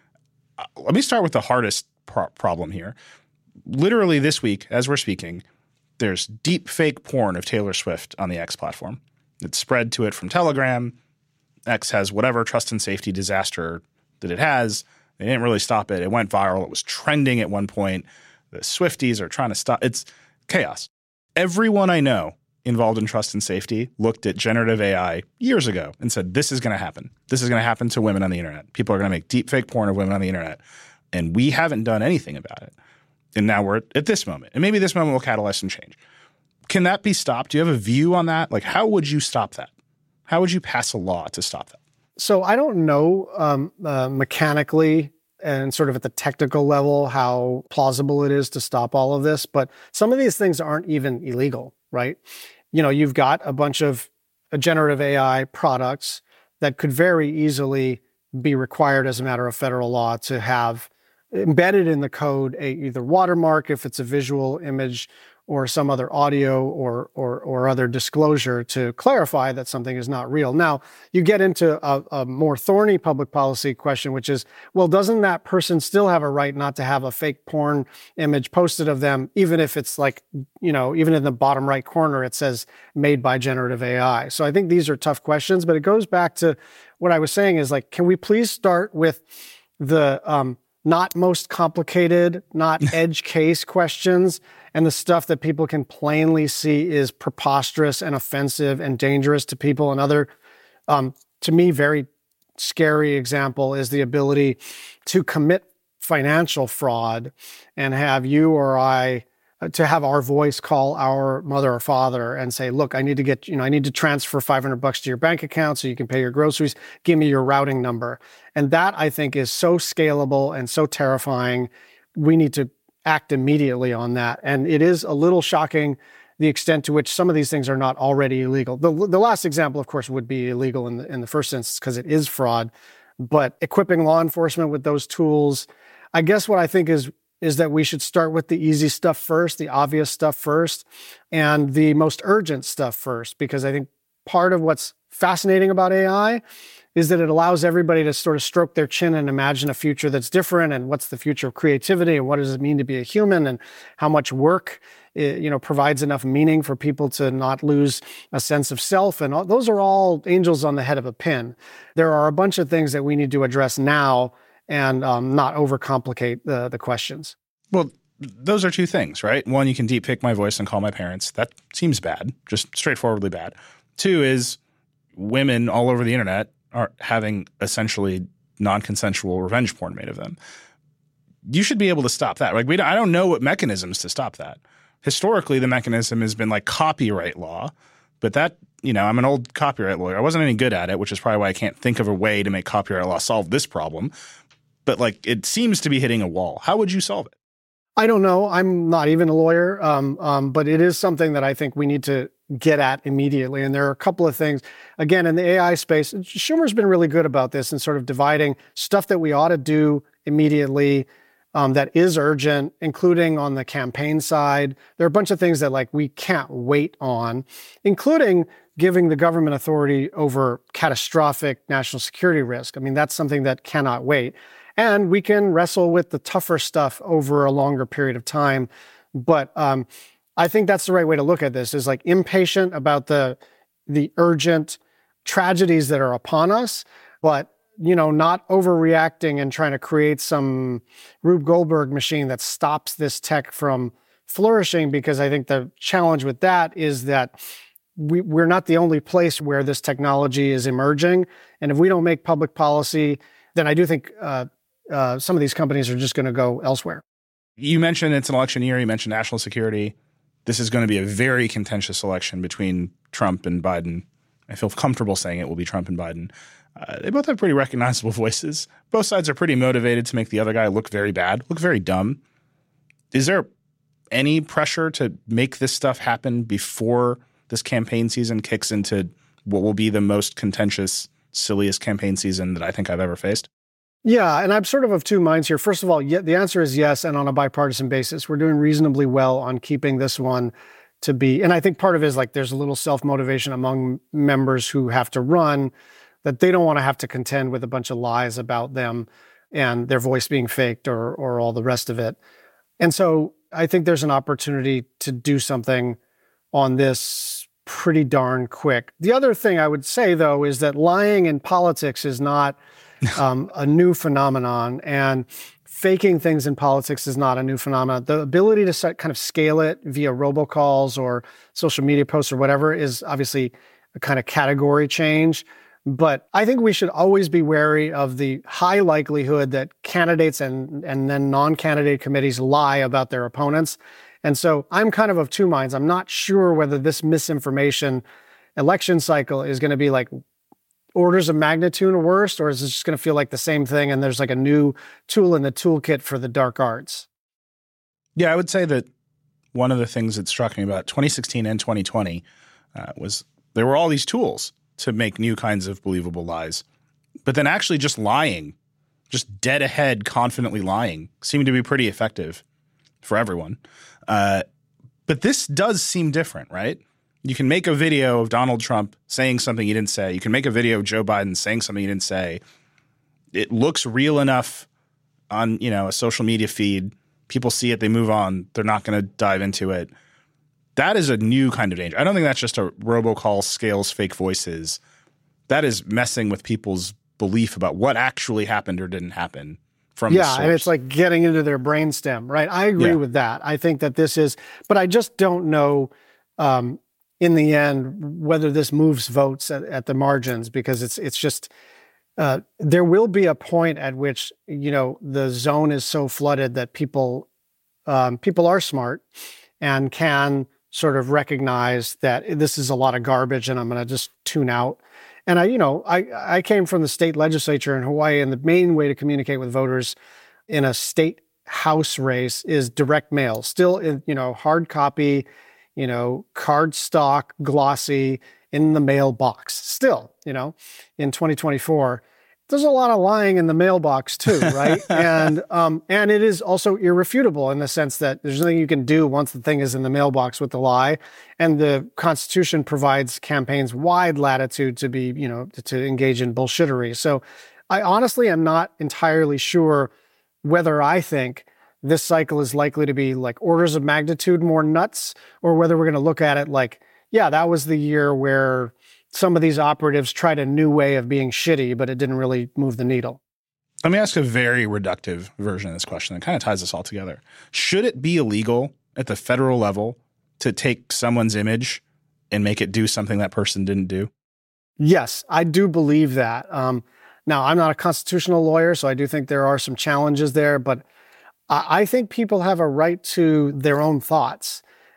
Let me start with the hardest problem here. Literally this week, as we're speaking, there's deep fake porn of Taylor Swift on the X platform. It's spread to it from Telegram. X has whatever trust and safety disaster that it has. They didn't really stop it. It went viral. It was trending at one point. The Swifties are trying to stop. It's chaos. Everyone I know involved in trust and safety looked at generative AI years ago and said, this is going to happen. This is going to happen to women on the internet. People are going to make deep fake porn of women on the internet. And we haven't done anything about it. And now we're at this moment. And maybe this moment will catalyze some change. Can that be stopped? Do you have a view on that? Like, how would you stop that? How would you pass a law to stop that? So I don't know mechanically and sort of at the technical level how plausible it is to stop all of this. But some of these things aren't even illegal, right? You've got a bunch of generative AI products that could very easily be required as a matter of federal law to have embedded in the code either watermark if it's a visual image, or some other audio or other disclosure to clarify that something is not real. Now, you get into a more thorny public policy question, which is, well, doesn't that person still have a right not to have a fake porn image posted of them, even if it's like, even in the bottom right corner, it says made by generative AI? So I think these are tough questions, but it goes back to what I was saying is, like, can we please start with the not most complicated, not edge case questions, and the stuff that people can plainly see is preposterous and offensive and dangerous to people. Another, to me, very scary example is the ability to commit financial fraud and have you or I to have our voice call our mother or father and say, look, I need to transfer $500 to your bank account so you can pay your groceries. Give me your routing number. And that, I think, is so scalable and so terrifying. We need to act immediately on that. And it is a little shocking the extent to which some of these things are not already illegal. The last example, of course, would be illegal in the first instance because it is fraud. But equipping law enforcement with those tools, I guess what I think is that we should start with the easy stuff first, the obvious stuff first, and the most urgent stuff first. Because I think part of what's fascinating about AI is that it allows everybody to sort of stroke their chin and imagine a future that's different, and what's the future of creativity, and what does it mean to be a human, and how much work provides enough meaning for people to not lose a sense of self. And those are all angels on the head of a pin. There are a bunch of things that we need to address now and not overcomplicate the questions. Well, those are two things, right? One, you can deep fake my voice and call my parents. That seems bad, just straightforwardly bad. Two is women all over the internet are having essentially non-consensual revenge porn made of them. You should be able to stop that. Like, I don't know what mechanisms to stop that, historically the mechanism has been like copyright law, but that, I'm an old copyright lawyer. I wasn't any good at it, which is probably why I can't think of a way to make copyright law solve this problem. But it seems to be hitting a wall. How would you solve it? I don't know. I'm not even a lawyer, but it is something that I think we need to get at immediately. And there are a couple of things. Again, in the AI space, Schumer's been really good about this and sort of dividing stuff that we ought to do immediately that is urgent, including on the campaign side. There are a bunch of things that we can't wait on, including giving the government authority over catastrophic national security risk. I mean, that's something that cannot wait. And we can wrestle with the tougher stuff over a longer period of time. But I think that's the right way to look at this, is impatient about the urgent tragedies that are upon us, but not overreacting and trying to create some Rube Goldberg machine that stops this tech from flourishing, because I think the challenge with that is that we're not the only place where this technology is emerging. And if we don't make public policy, then I do think some of these companies are just going to go elsewhere. You mentioned it's an election year. You mentioned national security. This is going to be a very contentious election between Trump and Biden. I feel comfortable saying it will be Trump and Biden. They both have pretty recognizable voices. Both sides are pretty motivated to make the other guy look very bad, look very dumb. Is there any pressure to make this stuff happen before this campaign season kicks into what will be the most contentious, silliest campaign season that I think I've ever faced? Yeah, and I'm sort of two minds here. First of all, the answer is yes, and on a bipartisan basis. We're doing reasonably well on keeping this one to be, and I think part of it is there's a little self-motivation among members who have to run, that they don't want to have to contend with a bunch of lies about them and their voice being faked or all the rest of it. And so I think there's an opportunity to do something on this pretty darn quick. The other thing I would say, though, is that lying in politics is not a new phenomenon, and faking things in politics is not a new phenomenon. The ability to kind of scale it via robocalls or social media posts or whatever is obviously a kind of category change. But I think we should always be wary of the high likelihood that candidates and then non-candidate committees lie about their opponents. And so I'm kind of two minds. I'm not sure whether this misinformation election cycle is going to be orders of magnitude worse, or is it just going to feel like the same thing and there's a new tool in the toolkit for the dark arts? Yeah, I would say that one of the things that struck me about 2016 and 2020 was there were all these tools to make new kinds of believable lies. But then actually just lying, just dead ahead, confidently lying, seemed to be pretty effective for everyone. But this does seem different, right? You can make a video of Donald Trump saying something he didn't say. You can make a video of Joe Biden saying something he didn't say. It looks real enough on, a social media feed. People see it, they move on. They're not going to dive into it. That is a new kind of danger. I don't think that's just a robocall scales fake voices. That is messing with people's belief about what actually happened or didn't happen from the source. And it's getting into their brainstem, right? I agree with that. I think that this is, but I just don't know in the end whether this moves votes at the margins, because it's just there will be a point at which the zone is so flooded that people are smart and can sort of recognize that this is a lot of garbage and I'm going to just tune out. And I came from the state legislature in Hawaii, and the main way to communicate with voters in a state house race is direct mail. Still, hard copy, card stock, glossy, in the mailbox. Still, in 2024. There's a lot of lying in the mailbox too, right? and it is also irrefutable in the sense that there's nothing you can do once the thing is in the mailbox with the lie. And the Constitution provides campaigns wide latitude to be, to engage in bullshittery. So I honestly am not entirely sure whether I think this cycle is likely to be orders of magnitude more nuts, or whether we're going to look at it that was the year where some of these operatives tried a new way of being shitty, but it didn't really move the needle. Let me ask a very reductive version of this question that kind of ties this all together. Should it be illegal at the federal level to take someone's image and make it do something that person didn't do? Yes, I do believe that. Now, I'm not a constitutional lawyer, so I do think there are some challenges there, but I think people have a right to their own thoughts.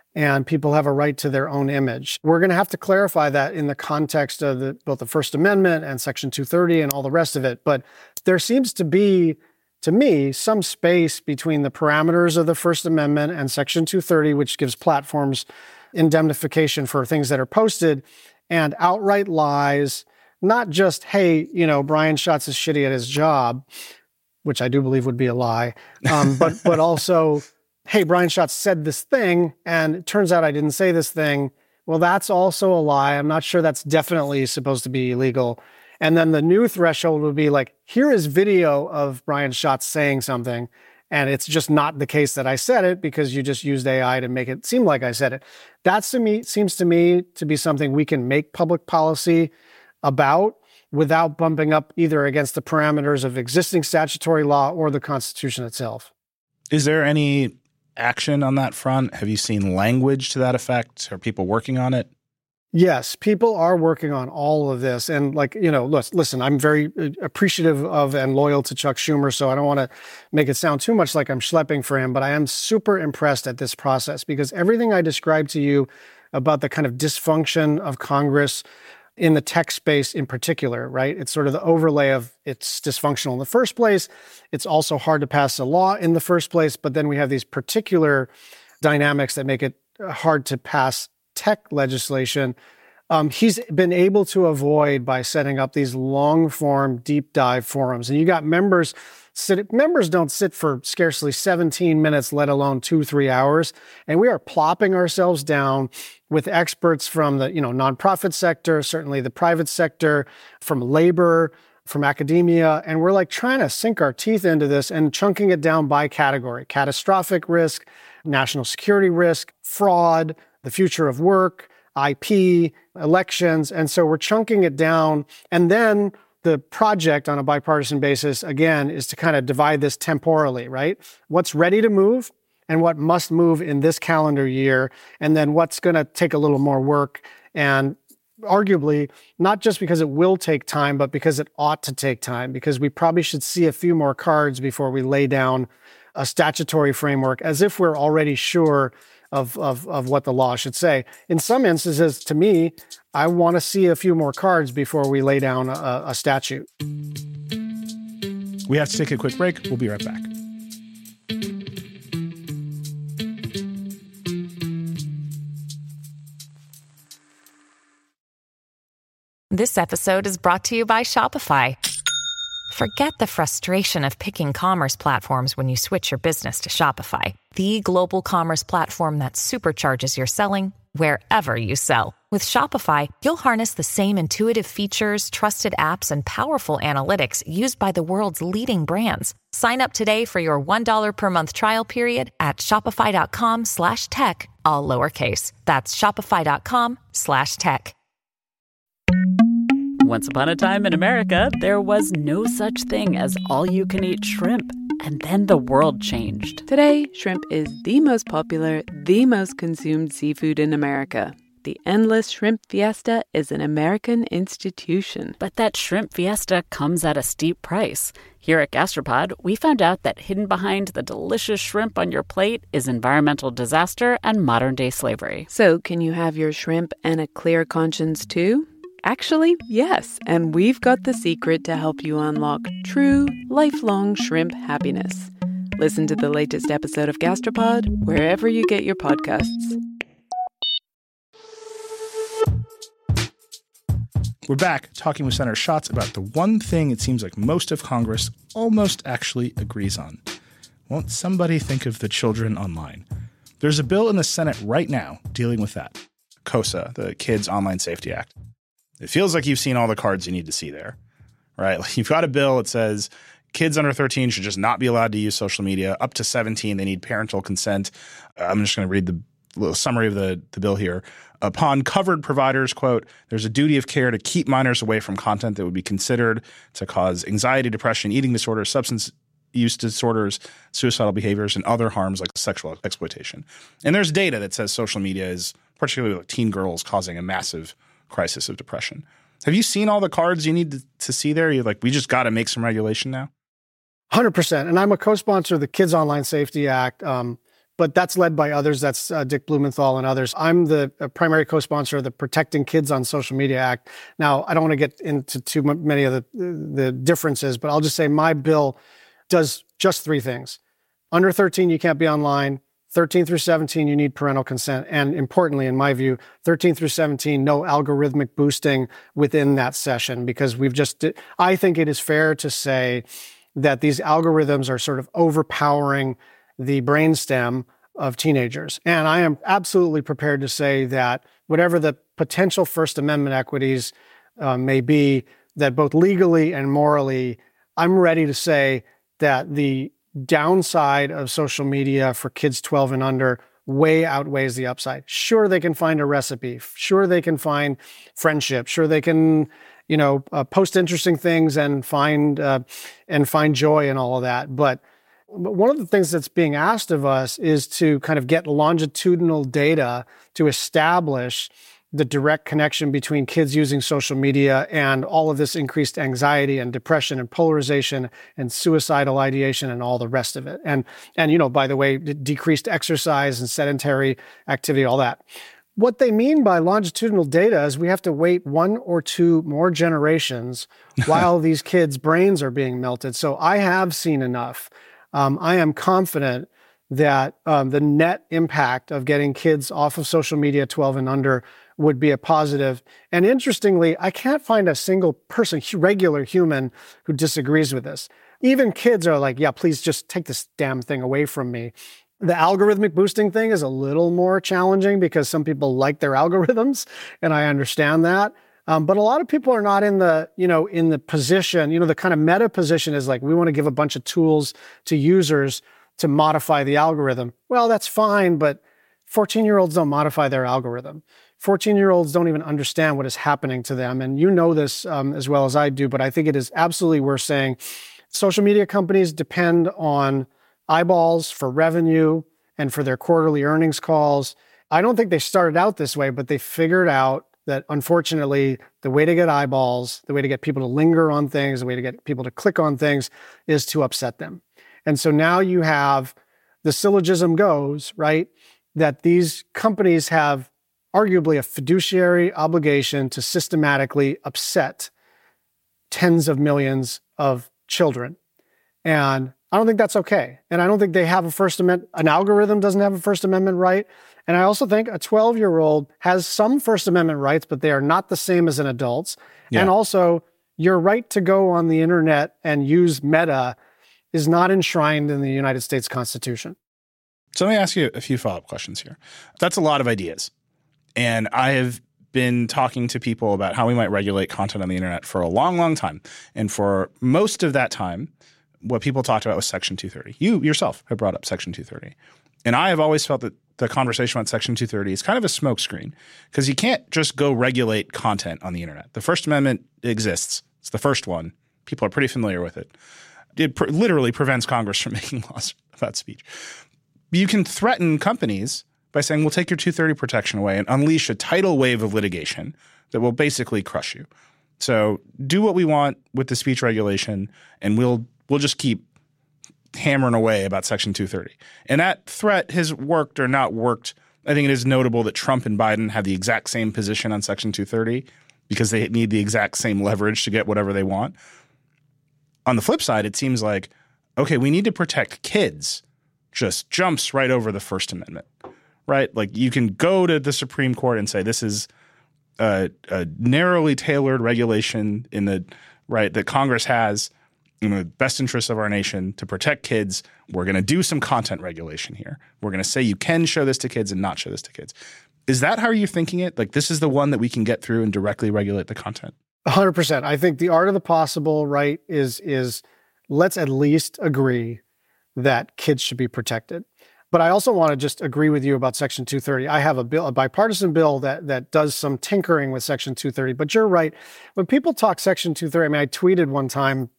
and people have a right to their own image. We're going to have to clarify that in the context of both the First Amendment and Section 230 and all the rest of it. But there seems to be, to me, some space between the parameters of the First Amendment and Section 230, which gives platforms indemnification for things that are posted, and outright lies, not just, hey, Brian Schatz is shitty at his job, which I do believe would be a lie, but also, hey, Brian Schatz said this thing, and it turns out I didn't say this thing. Well, that's also a lie. I'm not sure that's definitely supposed to be illegal. And then the new threshold would be like, here is video of Brian Schatz saying something, and it's just not the case that I said it because you just used AI to make it seem like I said it. That seems to me to be something we can make public policy about without bumping up either against the parameters of existing statutory law or the Constitution itself. Is there any action on that front? Have you seen language to that effect? Are people working on it? Yes, people are working on all of this. And listen, I'm very appreciative of and loyal to Chuck Schumer, so I don't want to make it sound too much like I'm schlepping for him, but I am super impressed at this process because everything I described to you about the kind of dysfunction of Congress in the tech space in particular, right? It's sort of the overlay of it's dysfunctional in the first place. It's also hard to pass a law in the first place, but then we have these particular dynamics that make it hard to pass tech legislation. He's been able to avoid by setting up these long-form, deep dive forums. And you got members don't sit for scarcely 17 minutes, let alone 2-3 hours. And we are plopping ourselves down with experts from the nonprofit sector, certainly the private sector, from labor, from academia. And we're like trying to sink our teeth into this and chunking it down by category: catastrophic risk, national security risk, fraud, the future of work, IP, elections. And so we're chunking it down. And then the project on a bipartisan basis, again, is to kind of divide this temporally, right? What's ready to move and what must move in this calendar year, and then what's going to take a little more work. And arguably, not just because it will take time, but because it ought to take time, because we probably should see a few more cards before we lay down a statutory framework as if we're already sure of what the law should say. In some instances, to me, I want to see a few more cards before we lay down a statute. We have to take a quick break. We'll be right back. This episode is brought to you by Shopify. Forget the frustration of picking commerce platforms when you switch your business to Shopify, the global commerce platform that supercharges your selling wherever you sell. With Shopify, you'll harness the same intuitive features, trusted apps, and powerful analytics used by the world's leading brands. Sign up today for your $1 per month trial period at shopify.com/tech, all lowercase. That's shopify.com/tech. Once upon a time in America, there was no such thing as all-you-can-eat shrimp. And then the world changed. Today, shrimp is the most popular, the most consumed seafood in America. The Endless Shrimp Fiesta is an American institution. But that shrimp fiesta comes at a steep price. Here at Gastropod, we found out that hidden behind the delicious shrimp on your plate is environmental disaster and modern-day slavery. So, can you have your shrimp and a clear conscience too? Actually, yes, and we've got the secret to help you unlock true, lifelong shrimp happiness. Listen to the latest episode of Gastropod wherever you get your podcasts. We're back talking with Senator Schatz about the one thing it seems like most of Congress almost actually agrees on. Won't somebody think of the children online? There's a bill in the Senate right now dealing with that. KOSA, the Kids Online Safety Act. It feels like you've seen all the cards you need to see there, right? Like you've got a bill that says kids under 13 should just not be allowed to use social media. Up to 17, they need parental consent. I'm just going to read the little summary of the bill here. Upon covered providers, quote, there's a duty of care to keep minors away from content that would be considered to cause anxiety, depression, eating disorders, substance use disorders, suicidal behaviors, and other harms like sexual exploitation. And there's data that says social media is, particularly with teen girls, causing a massive crisis of depression. Have you seen all the cards you need to see there? You're like, we just got to make some regulation now? 100%. And I'm a co-sponsor of the Kids Online Safety Act. but that's led by others. That's Dick Blumenthal and others. I'm the primary co-sponsor of the Protecting Kids on Social Media Act. Now, I don't want to get into too many of the differences, but I'll just say my bill does just 3 things. Under 13, you can't be online. 13 through 17, you need parental consent. And importantly, in my view, 13 through 17, no algorithmic boosting within that session, because I think it is fair to say that these algorithms are sort of overpowering the brainstem of teenagers. And I am absolutely prepared to say that whatever the potential First Amendment equities may be, that both legally and morally, I'm ready to say that the downside of social media for kids 12 and under way outweighs the upside. Sure, they can find a recipe. Sure, they can find friendship. Sure, they can, post interesting things and find joy in all of that. But one of the things that's being asked of us is to kind of get longitudinal data to establish the direct connection between kids using social media and all of this increased anxiety and depression and polarization and suicidal ideation and all the rest of it. And by the way, decreased exercise and sedentary activity, all that. What they mean by longitudinal data is we have to wait 1 or 2 more generations while these kids' brains are being melted. So I have seen enough. I am confident that the net impact of getting kids off of social media 12 and under would be a positive. And interestingly, I can't find a single person, regular human, who disagrees with this. Even kids are like, yeah, please just take this damn thing away from me. The algorithmic boosting thing is a little more challenging because some people like their algorithms, and I understand that. But a lot of people are not in the position, the kind of meta position is like, we want to give a bunch of tools to users to modify the algorithm. Well, that's fine, but 14-year-olds don't modify their algorithm. 14-year-olds don't even understand what is happening to them. And you know this as well as I do, but I think it is absolutely worth saying social media companies depend on eyeballs for revenue and for their quarterly earnings calls. I don't think they started out this way, but they figured out that unfortunately, the way to get eyeballs, the way to get people to linger on things, the way to get people to click on things is to upset them. And so now you have, the syllogism goes, right, that these companies have arguably a fiduciary obligation to systematically upset tens of millions of children. And I don't think that's okay. And I don't think they have a First Amendment, an algorithm doesn't have a First Amendment right. And I also think a 12-year-old has some First Amendment rights, but they are not the same as an adult's. Yeah. And also, your right to go on the internet and use Meta is not enshrined in the United States Constitution. So let me ask you a few follow-up questions here. That's a lot of ideas. And I have been talking to people about how we might regulate content on the internet for a long, long time. And for most of that time, what people talked about was Section 230. You yourself have brought up Section 230. And I have always felt that the conversation about Section 230 is kind of a smokescreen because you can't just go regulate content on the internet. The First Amendment exists. It's the first one. People are pretty familiar with it. It literally prevents Congress from making laws about speech. You can threaten companies by saying, we'll take your 230 protection away and unleash a tidal wave of litigation that will basically crush you. So do what we want with the speech regulation, and we'll just keep hammering away about Section 230. And that threat has worked or not worked. I think it is notable that Trump and Biden have the exact same position on Section 230 because they need the exact same leverage to get whatever they want. On the flip side, it seems like, okay, we need to protect kids just jumps right over the First Amendment, right? Like you can go to the Supreme Court and say this is a narrowly tailored regulation in the right that Congress has in the best interest of our nation to protect kids. We're going to do some content regulation here. We're going to say you can show this to kids and not show this to kids. Is that how you're thinking it? Like this is the one that we can get through and directly regulate the content? 100%. I think the art of the possible, right, is let's at least agree that kids should be protected. But I also want to just agree with you about Section 230. I have a bipartisan bill that does some tinkering with Section 230. But you're right. When people talk Section 230, I mean, I tweeted one time,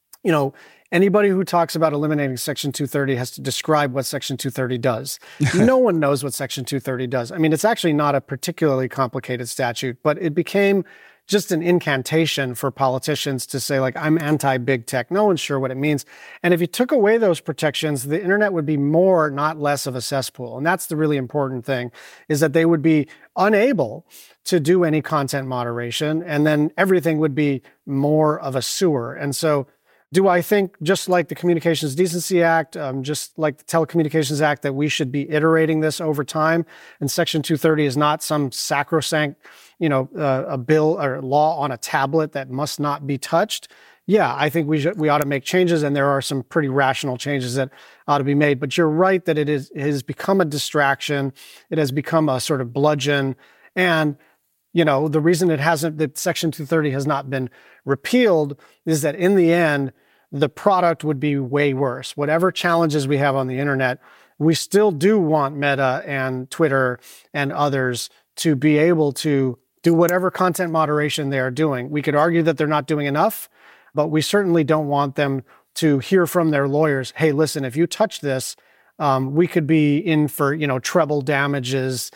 anybody who talks about eliminating Section 230 has to describe what Section 230 does. No one knows what Section 230 does. I mean, it's actually not a particularly complicated statute, but it became just an incantation for politicians to say, like, I'm anti-big tech. No one's sure what it means. And if you took away those protections, the internet would be more, not less of a cesspool. And that's the really important thing, is that they would be unable to do any content moderation, and then everything would be more of a sewer. And so do I think, just like the Communications Decency Act, just like the Telecommunications Act, that we should be iterating this over time? And Section 230 is not some sacrosanct, a bill or law on a tablet that must not be touched. Yeah, I think we ought to make changes, and there are some pretty rational changes that ought to be made. But you're right that it has become a distraction. It has become a sort of bludgeon. And the reason that Section 230 has not been repealed is that in the end, the product would be way worse. Whatever challenges we have on the internet, we still do want Meta and Twitter and others to be able to do whatever content moderation they are doing. We could argue that they're not doing enough, but we certainly don't want them to hear from their lawyers, hey, listen, if you touch this, we could be in for, treble damages,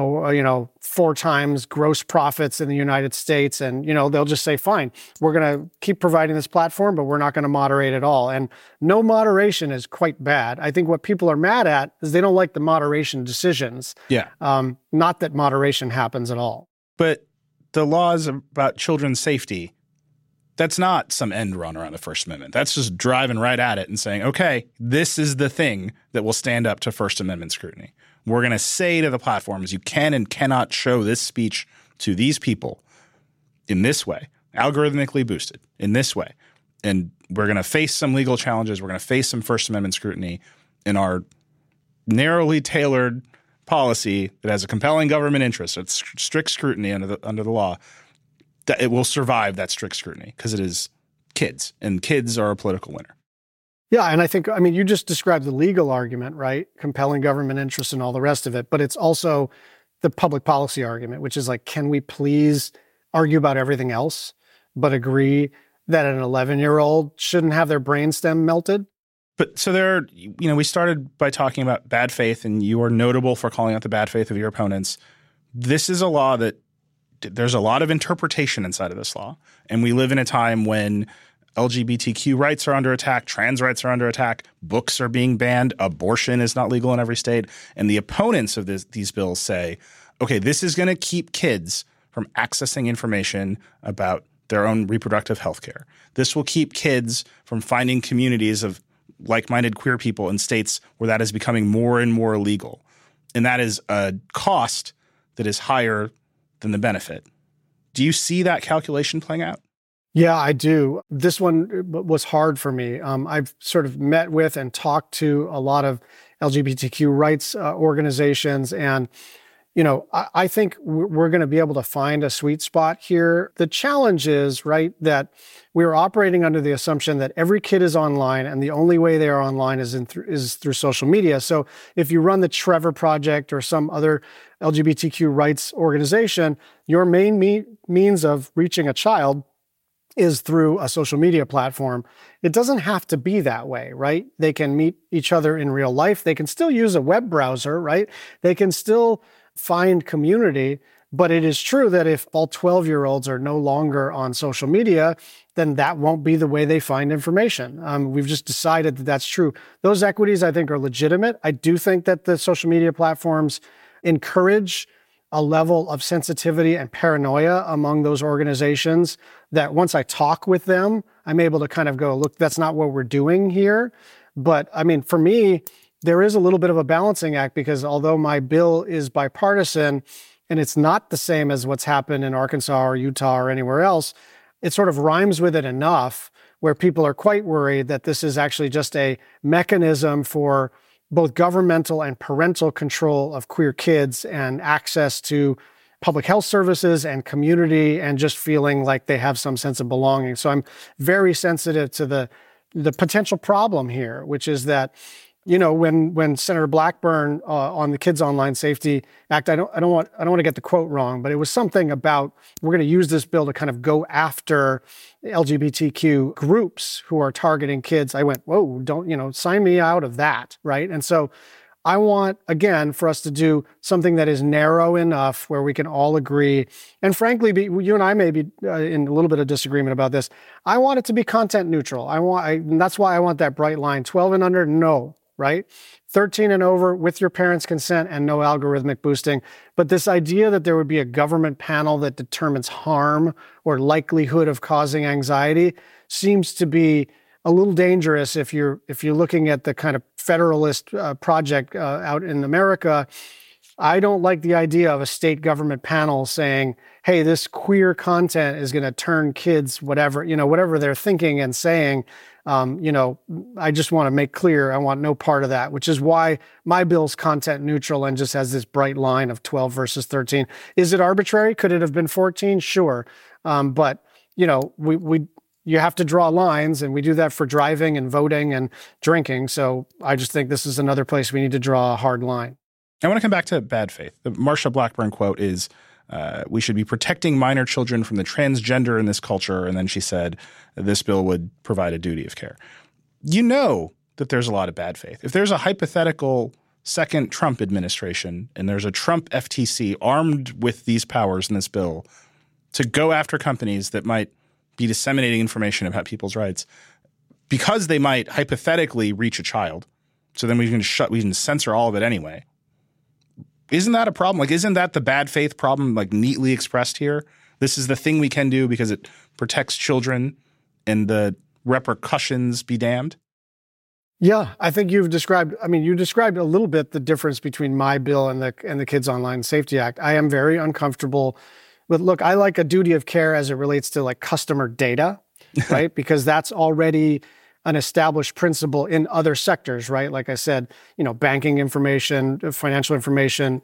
4 times gross profits in the United States. And, they'll just say, fine, we're going to keep providing this platform, but we're not going to moderate at all. And no moderation is quite bad. I think what people are mad at is they don't like the moderation decisions. Yeah. Not that moderation happens at all. But the laws about children's safety, that's not some end run around the First Amendment. That's just driving right at it and saying, okay, this is the thing that will stand up to First Amendment scrutiny. We're going to say to the platforms, you can and cannot show this speech to these people in this way, algorithmically boosted in this way. And we're going to face some legal challenges. We're going to face some First Amendment scrutiny in our narrowly tailored policy that has a compelling government interest. It's strict scrutiny under the law. That it will survive that strict scrutiny because it is kids, and kids are a political winner. Yeah, and I think, you just described the legal argument, right? Compelling government interest and all the rest of it. But it's also the public policy argument, which is like, can we please argue about everything else, but agree that an 11-year-old shouldn't have their brainstem melted? But so we started by talking about bad faith, and you are notable for calling out the bad faith of your opponents. This is a law that there's a lot of interpretation inside of this law. And we live in a time when LGBTQ rights are under attack, trans rights are under attack, books are being banned, abortion is not legal in every state. And the opponents of these bills say, okay, this is going to keep kids from accessing information about their own reproductive health care. This will keep kids from finding communities of like-minded queer people in states where that is becoming more and more illegal. And that is a cost that is higher than the benefit. Do you see that calculation playing out? Yeah, I do. This one was hard for me. I've sort of met with and talked to a lot of LGBTQ rights organizations, and I think we're going to be able to find a sweet spot here. The challenge is, right, that we're operating under the assumption that every kid is online, and the only way they are online is through social media. So if you run the Trevor Project or some other LGBTQ rights organization, your main means of reaching a child is through a social media platform. It doesn't have to be that way, right? They can meet each other in real life. They can still use a web browser, right? They can still find community. But it is true that if all 12-year-olds are no longer on social media, then that won't be the way they find information. We've just decided that that's true. Those equities, I think, are legitimate. I do think that the social media platforms encourage a level of sensitivity and paranoia among those organizations that once I talk with them, I'm able to kind of go, look, that's not what we're doing here. But for me, there is a little bit of a balancing act, because although my bill is bipartisan and it's not the same as what's happened in Arkansas or Utah or anywhere else, it sort of rhymes with it enough where people are quite worried that this is actually just a mechanism for both governmental and parental control of queer kids and access to public health services and community and just feeling like they have some sense of belonging. So I'm very sensitive to the potential problem here, which is that, when Senator Blackburn on the Kids Online Safety Act, I don't want to get the quote wrong, but it was something about, we're going to use this bill to kind of go after LGBTQ groups who are targeting kids. I went, whoa, don't, sign me out of that, right? And so I want, again, for us to do something that is narrow enough where we can all agree. And frankly, you and I may be in a little bit of disagreement about this. I want it to be content neutral. And that's why I want that bright line. 12 and under, no, right? 13 and over with your parents' consent and no algorithmic boosting. But this idea that there would be a government panel that determines harm or likelihood of causing anxiety seems to be a little dangerous if you're looking at the kind of federalist project out in America. I don't like the idea of a state government panel saying, hey, this queer content is going to turn kids, whatever they're thinking and saying. I just want to make clear, I want no part of that, which is why my bill's content neutral and just has this bright line of 12 versus 13. Is it arbitrary? Could it have been 14? Sure. But you have to draw lines, and we do that for driving and voting and drinking. So I just think this is another place we need to draw a hard line. I want to come back to bad faith. The Marsha Blackburn quote is, we should be protecting minor children from the transgender in this culture. And then she said this bill would provide a duty of care. You know that there's a lot of bad faith. If there's a hypothetical second Trump administration and there's a Trump FTC armed with these powers in this bill to go after companies that might be disseminating information about people's rights because they might hypothetically reach a child. So then we can censor all of it anyway. Isn't that a problem? Like, isn't that the bad faith problem, like, neatly expressed here? This is the thing we can do because it protects children, and the repercussions be damned? Yeah, I think you described a little bit the difference between my bill and the Kids Online Safety Act. I am very uncomfortable with, look, I like a duty of care as it relates to like customer data, right? Because that's already an established principle in other sectors, right? Like I said, banking information, financial information,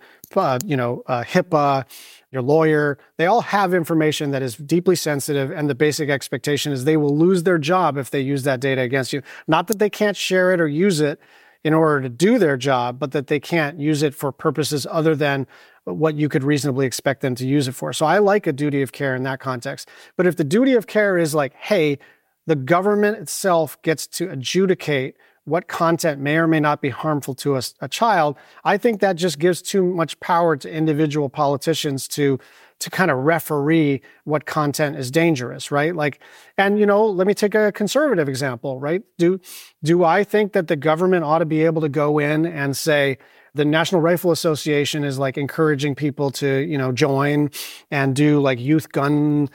HIPAA, your lawyer, they all have information that is deeply sensitive. And the basic expectation is they will lose their job if they use that data against you. Not that they can't share it or use it in order to do their job, but that they can't use it for purposes other than what you could reasonably expect them to use it for. So I like a duty of care in that context. But if the duty of care is like, hey, the government itself gets to adjudicate what content may or may not be harmful to a child, I think that just gives too much power to individual politicians to kind of referee what content is dangerous, right? Like, and let me take a conservative example, right? Do I think that the government ought to be able to go in and say, the National Rifle Association is like encouraging people to, join and do like youth gun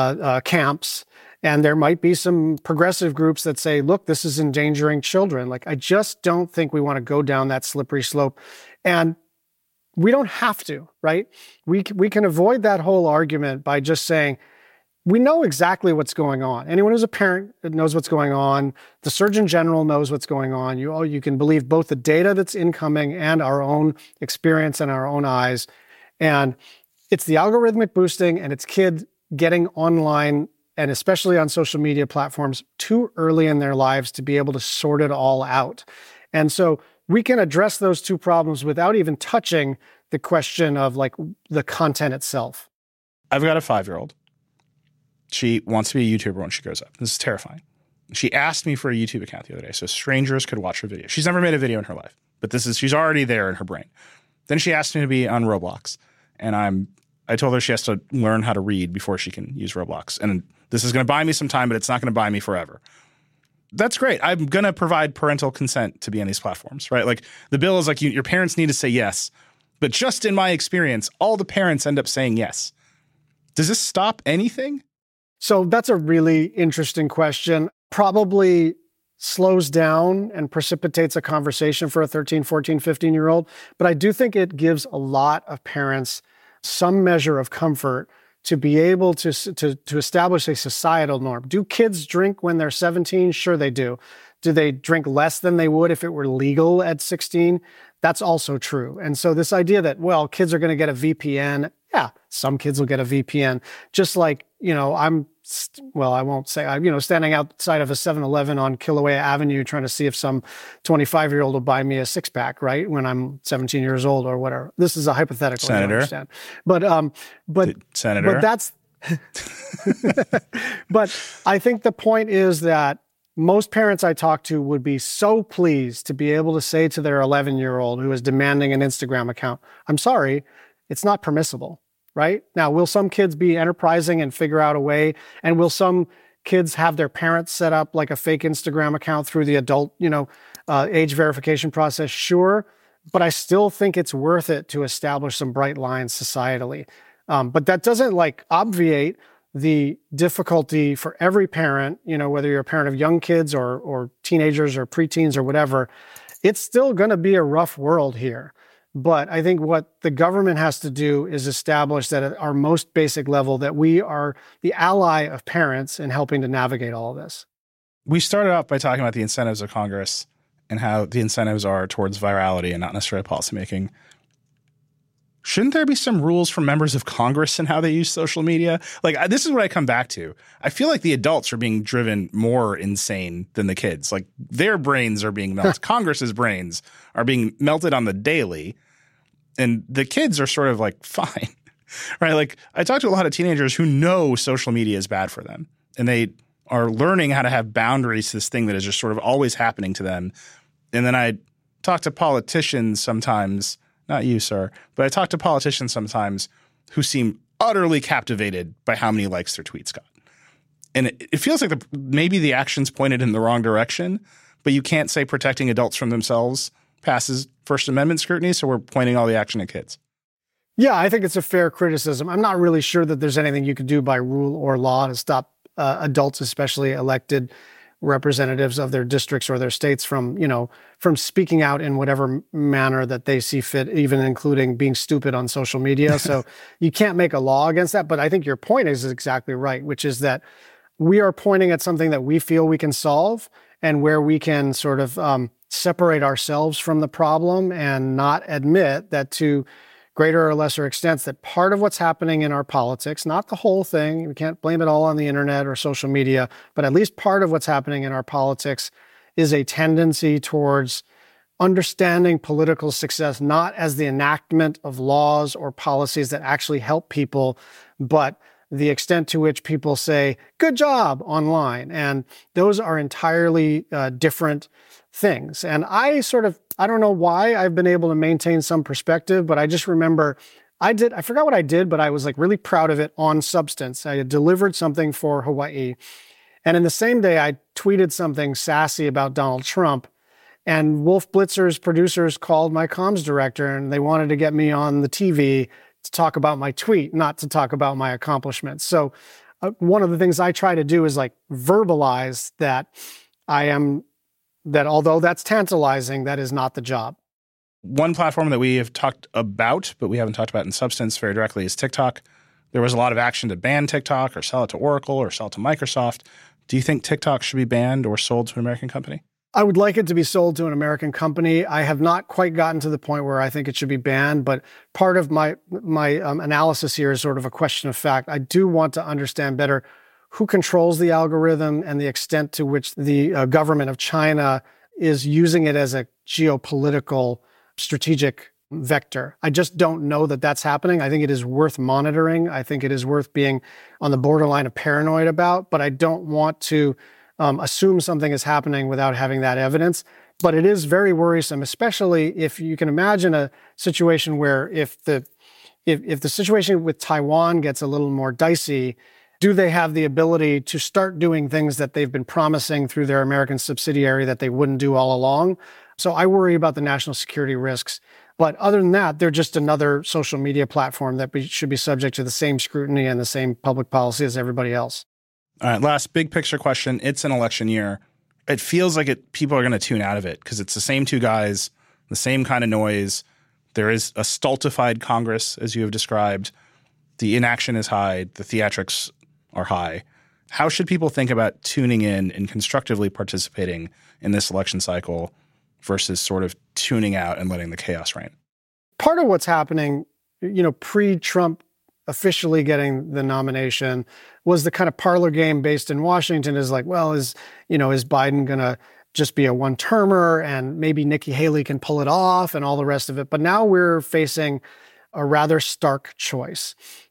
camps. And there might be some progressive groups that say, look, this is endangering children. Like, I just don't think we want to go down that slippery slope. And we don't have to, right? We can avoid that whole argument by just saying, we know exactly what's going on. Anyone who's a parent knows what's going on. The Surgeon General knows what's going on. You can believe both the data that's incoming and our own experience and our own eyes. And it's the algorithmic boosting and it's kids getting online and especially on social media platforms too early in their lives to be able to sort it all out. And so we can address those two problems without even touching the question of like the content itself. I've got a 5-year-old. She wants to be a YouTuber when she grows up. This is terrifying. She asked me for a YouTube account the other day so strangers could watch her video. She's never made a video in her life, but she's already there in her brain. Then she asked me to be on Roblox, and I told her she has to learn how to read before she can use Roblox. And this is going to buy me some time, but it's not going to buy me forever. That's great. I'm going to provide parental consent to be on these platforms, right? Like the bill is like your parents need to say yes. But just in my experience, all the parents end up saying yes. Does this stop anything? So that's a really interesting question. Probably slows down and precipitates a conversation for a 13, 14, 15-year-old. But I do think it gives a lot of parents some measure of comfort to be able to establish a societal norm. Do kids drink when they're 17? Sure they do. Do they drink less than they would if it were legal at 16? That's also true. And so this idea that, well, kids are going to get a VPN. Yeah, some kids will get a VPN. Just like, I won't say, standing outside of a 7-Eleven on Kilauea Avenue trying to see if some 25-year-old will buy me a 6-pack, right? When I'm 17 years old or whatever. This is a hypothetical. Senator. I understand. But Senator. But that's, but I think the point is that most parents I talk to would be so pleased to be able to say to their 11-year-old who is demanding an Instagram account, I'm sorry, it's not permissible, right? Now, will some kids be enterprising and figure out a way? And will some kids have their parents set up like a fake Instagram account through the adult, age verification process? Sure. But I still think it's worth it to establish some bright lines societally. But that doesn't obviate the difficulty for every parent, whether you're a parent of young kids or teenagers or preteens or whatever. It's still going to be a rough world here. But I think what the government has to do is establish that at our most basic level that we are the ally of parents in helping to navigate all of this. We started off by talking about the incentives of Congress and how the incentives are towards virality and not necessarily policymaking. Shouldn't there be some rules for members of Congress and how they use social media? This is what I come back to. I feel like the adults are being driven more insane than the kids. Their brains are being melted. Congress's brains are being melted on the daily. And the kids are sort of fine, right? I talk to a lot of teenagers who know social media is bad for them. And they are learning how to have boundaries to this thing that is just sort of always happening to them. And then I talk to politicians sometimes. Not you, sir, but I talk to politicians sometimes who seem utterly captivated by how many likes their tweets got. And it feels like maybe the action's pointed in the wrong direction, but you can't say protecting adults from themselves passes First Amendment scrutiny, so we're pointing all the action at kids. Yeah, I think it's a fair criticism. I'm not really sure that there's anything you could do by rule or law to stop adults, especially elected representatives of their districts or their states from speaking out in whatever manner that they see fit, even including being stupid on social media. So you can't make a law against that. But I think your point is exactly right, which is that we are pointing at something that we feel we can solve and where we can sort of separate ourselves from the problem and not admit that to greater or lesser extents that part of what's happening in our politics, not the whole thing, we can't blame it all on the internet or social media, but at least part of what's happening in our politics is a tendency towards understanding political success not as the enactment of laws or policies that actually help people, but the extent to which people say, good job online. And those are entirely different things. And I don't know why I've been able to maintain some perspective, but I just remember I forgot what I did, but I was really proud of it on Substance. I had delivered something for Hawaii. And in the same day, I tweeted something sassy about Donald Trump. And Wolf Blitzer's producers called my comms director and they wanted to get me on the TV to talk about my tweet, not to talk about my accomplishments. So one of the things I try to do is verbalize that that although that's tantalizing, that is not the job. One platform that we have talked about, but we haven't talked about in Substance very directly, is TikTok. There was a lot of action to ban TikTok or sell it to Oracle or sell it to Microsoft. Do you think TikTok should be banned or sold to an American company? I would like it to be sold to an American company. I have not quite gotten to the point where I think it should be banned, but part of my analysis here is sort of a question of fact. I do want to understand better who controls the algorithm and the extent to which the government of China is using it as a geopolitical strategic vector. I just don't know that that's happening. I think it is worth monitoring. I think it is worth being on the borderline of paranoid about, but I don't want to assume something is happening without having that evidence. But it is very worrisome, especially if you can imagine a situation where if the situation with Taiwan gets a little more dicey, do they have the ability to start doing things that they've been promising through their American subsidiary that they wouldn't do all along? So I worry about the national security risks. But other than that, they're just another social media platform that should be subject to the same scrutiny and the same public policy as everybody else. All right, last big picture question. It's an election year. It feels like people are going to tune out of it because it's the same two guys, the same kind of noise. There is a stultified Congress, as you have described. The inaction is high. The theatrics are high. How should people think about tuning in and constructively participating in this election cycle versus sort of tuning out and letting the chaos reign? Part of what's happening, pre-Trump officially getting the nomination was the kind of parlor game based in Washington is is Biden going to just be a one-termer and maybe Nikki Haley can pull it off and all the rest of it. But now we're facing a rather stark choice.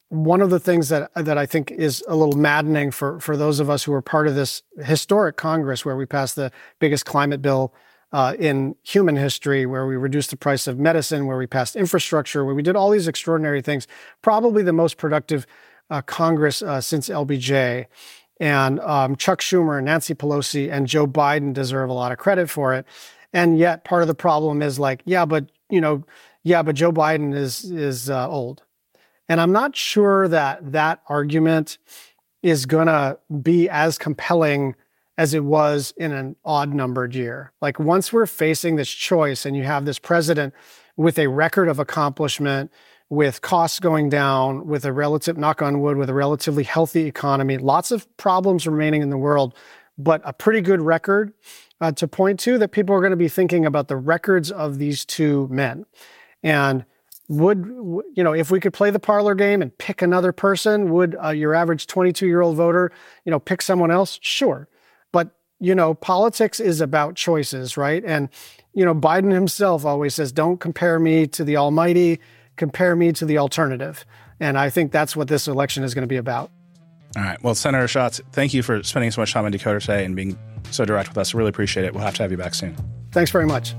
one of the things that I think is a little maddening for those of us who were part of this historic Congress where we passed the biggest climate bill in human history, where we reduced the price of medicine, where we passed infrastructure, where we did all these extraordinary things, probably the most productive Congress since LBJ. And Chuck Schumer and Nancy Pelosi and Joe Biden deserve a lot of credit for it. And yet part of the problem is like, but Joe Biden is old. And I'm not sure that argument is going to be as compelling as it was in an odd numbered year. Like once we're facing this choice and you have this president with a record of accomplishment, with costs going down, with a relative, knock on wood, with a relatively healthy economy, lots of problems remaining in the world, but a pretty good record to point to, that people are going to be thinking about the records of these two men. And if we could play the parlor game and pick another person, would your average 22-year-old voter, pick someone else? Sure. But, politics is about choices, right? And, Biden himself always says, don't compare me to the almighty, compare me to the alternative. And I think that's what this election is going to be about. All right. Well, Senator Schatz, thank you for spending so much time on Decoder today and being so direct with us. I really appreciate it. We'll have to have you back soon. Thanks very much.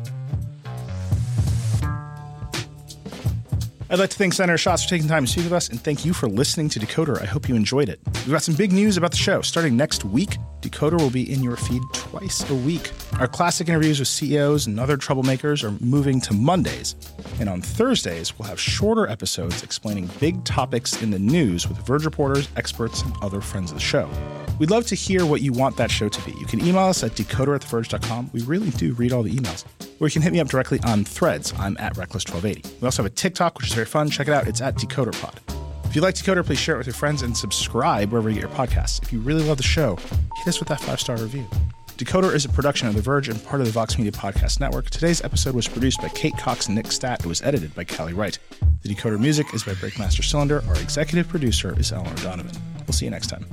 I'd like to thank Senator Schatz for taking time to speak with us, and thank you for listening to Decoder. I hope you enjoyed it. We've got some big news about the show. Starting next week, Decoder will be in your feed twice a week. Our classic interviews with CEOs and other troublemakers are moving to Mondays. And on Thursdays, we'll have shorter episodes explaining big topics in the news with Verge reporters, experts, and other friends of the show. We'd love to hear what you want that show to be. You can email us at decoder@theverge.com. We really do read all the emails. Or you can hit me up directly on Threads. I'm at Reckless1280. We also have a TikTok, which is very fun. Check it out. It's at DecoderPod. If you like Decoder, please share it with your friends and subscribe wherever you get your podcasts. If you really love the show, hit us with that 5-star review. Decoder is a production of The Verge and part of the Vox Media Podcast Network. Today's episode was produced by Kate Cox and Nick Statt. It was edited by Callie Wright. The Decoder music is by Breakmaster Cylinder. Our executive producer is Eleanor Donovan. We'll see you next time.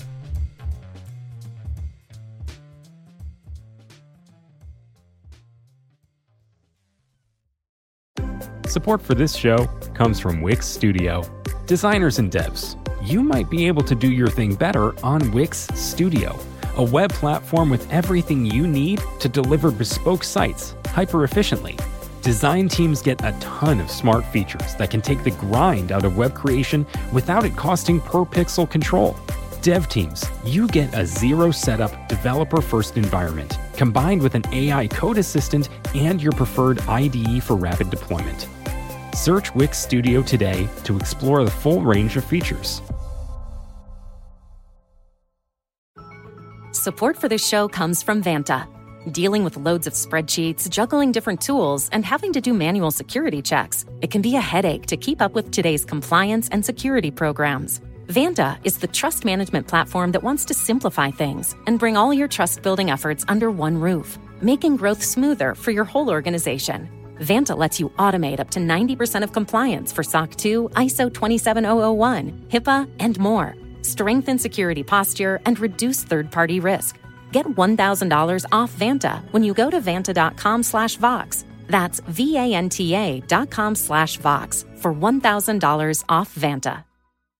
Support for this show comes from Wix Studio. Designers and devs, you might be able to do your thing better on Wix Studio, a web platform with everything you need to deliver bespoke sites hyper-efficiently. Design teams get a ton of smart features that can take the grind out of web creation without it costing per-pixel control. Dev teams, you get a zero-setup, developer-first environment, combined with an AI code assistant and your preferred IDE for rapid deployment. Search Wix Studio today to explore the full range of features. Support for this show comes from Vanta. Dealing with loads of spreadsheets, juggling different tools, and having to do manual security checks, it can be a headache to keep up with today's compliance and security programs. Vanta is the trust management platform that wants to simplify things and bring all your trust-building efforts under one roof, making growth smoother for your whole organization. Vanta lets you automate up to 90% of compliance for SOC 2, ISO 27001, HIPAA, and more. Strengthen security posture and reduce third-party risk. Get $1,000 off Vanta when you go to vanta.com/Vox. That's VANTA.com/Vox for $1,000 off Vanta.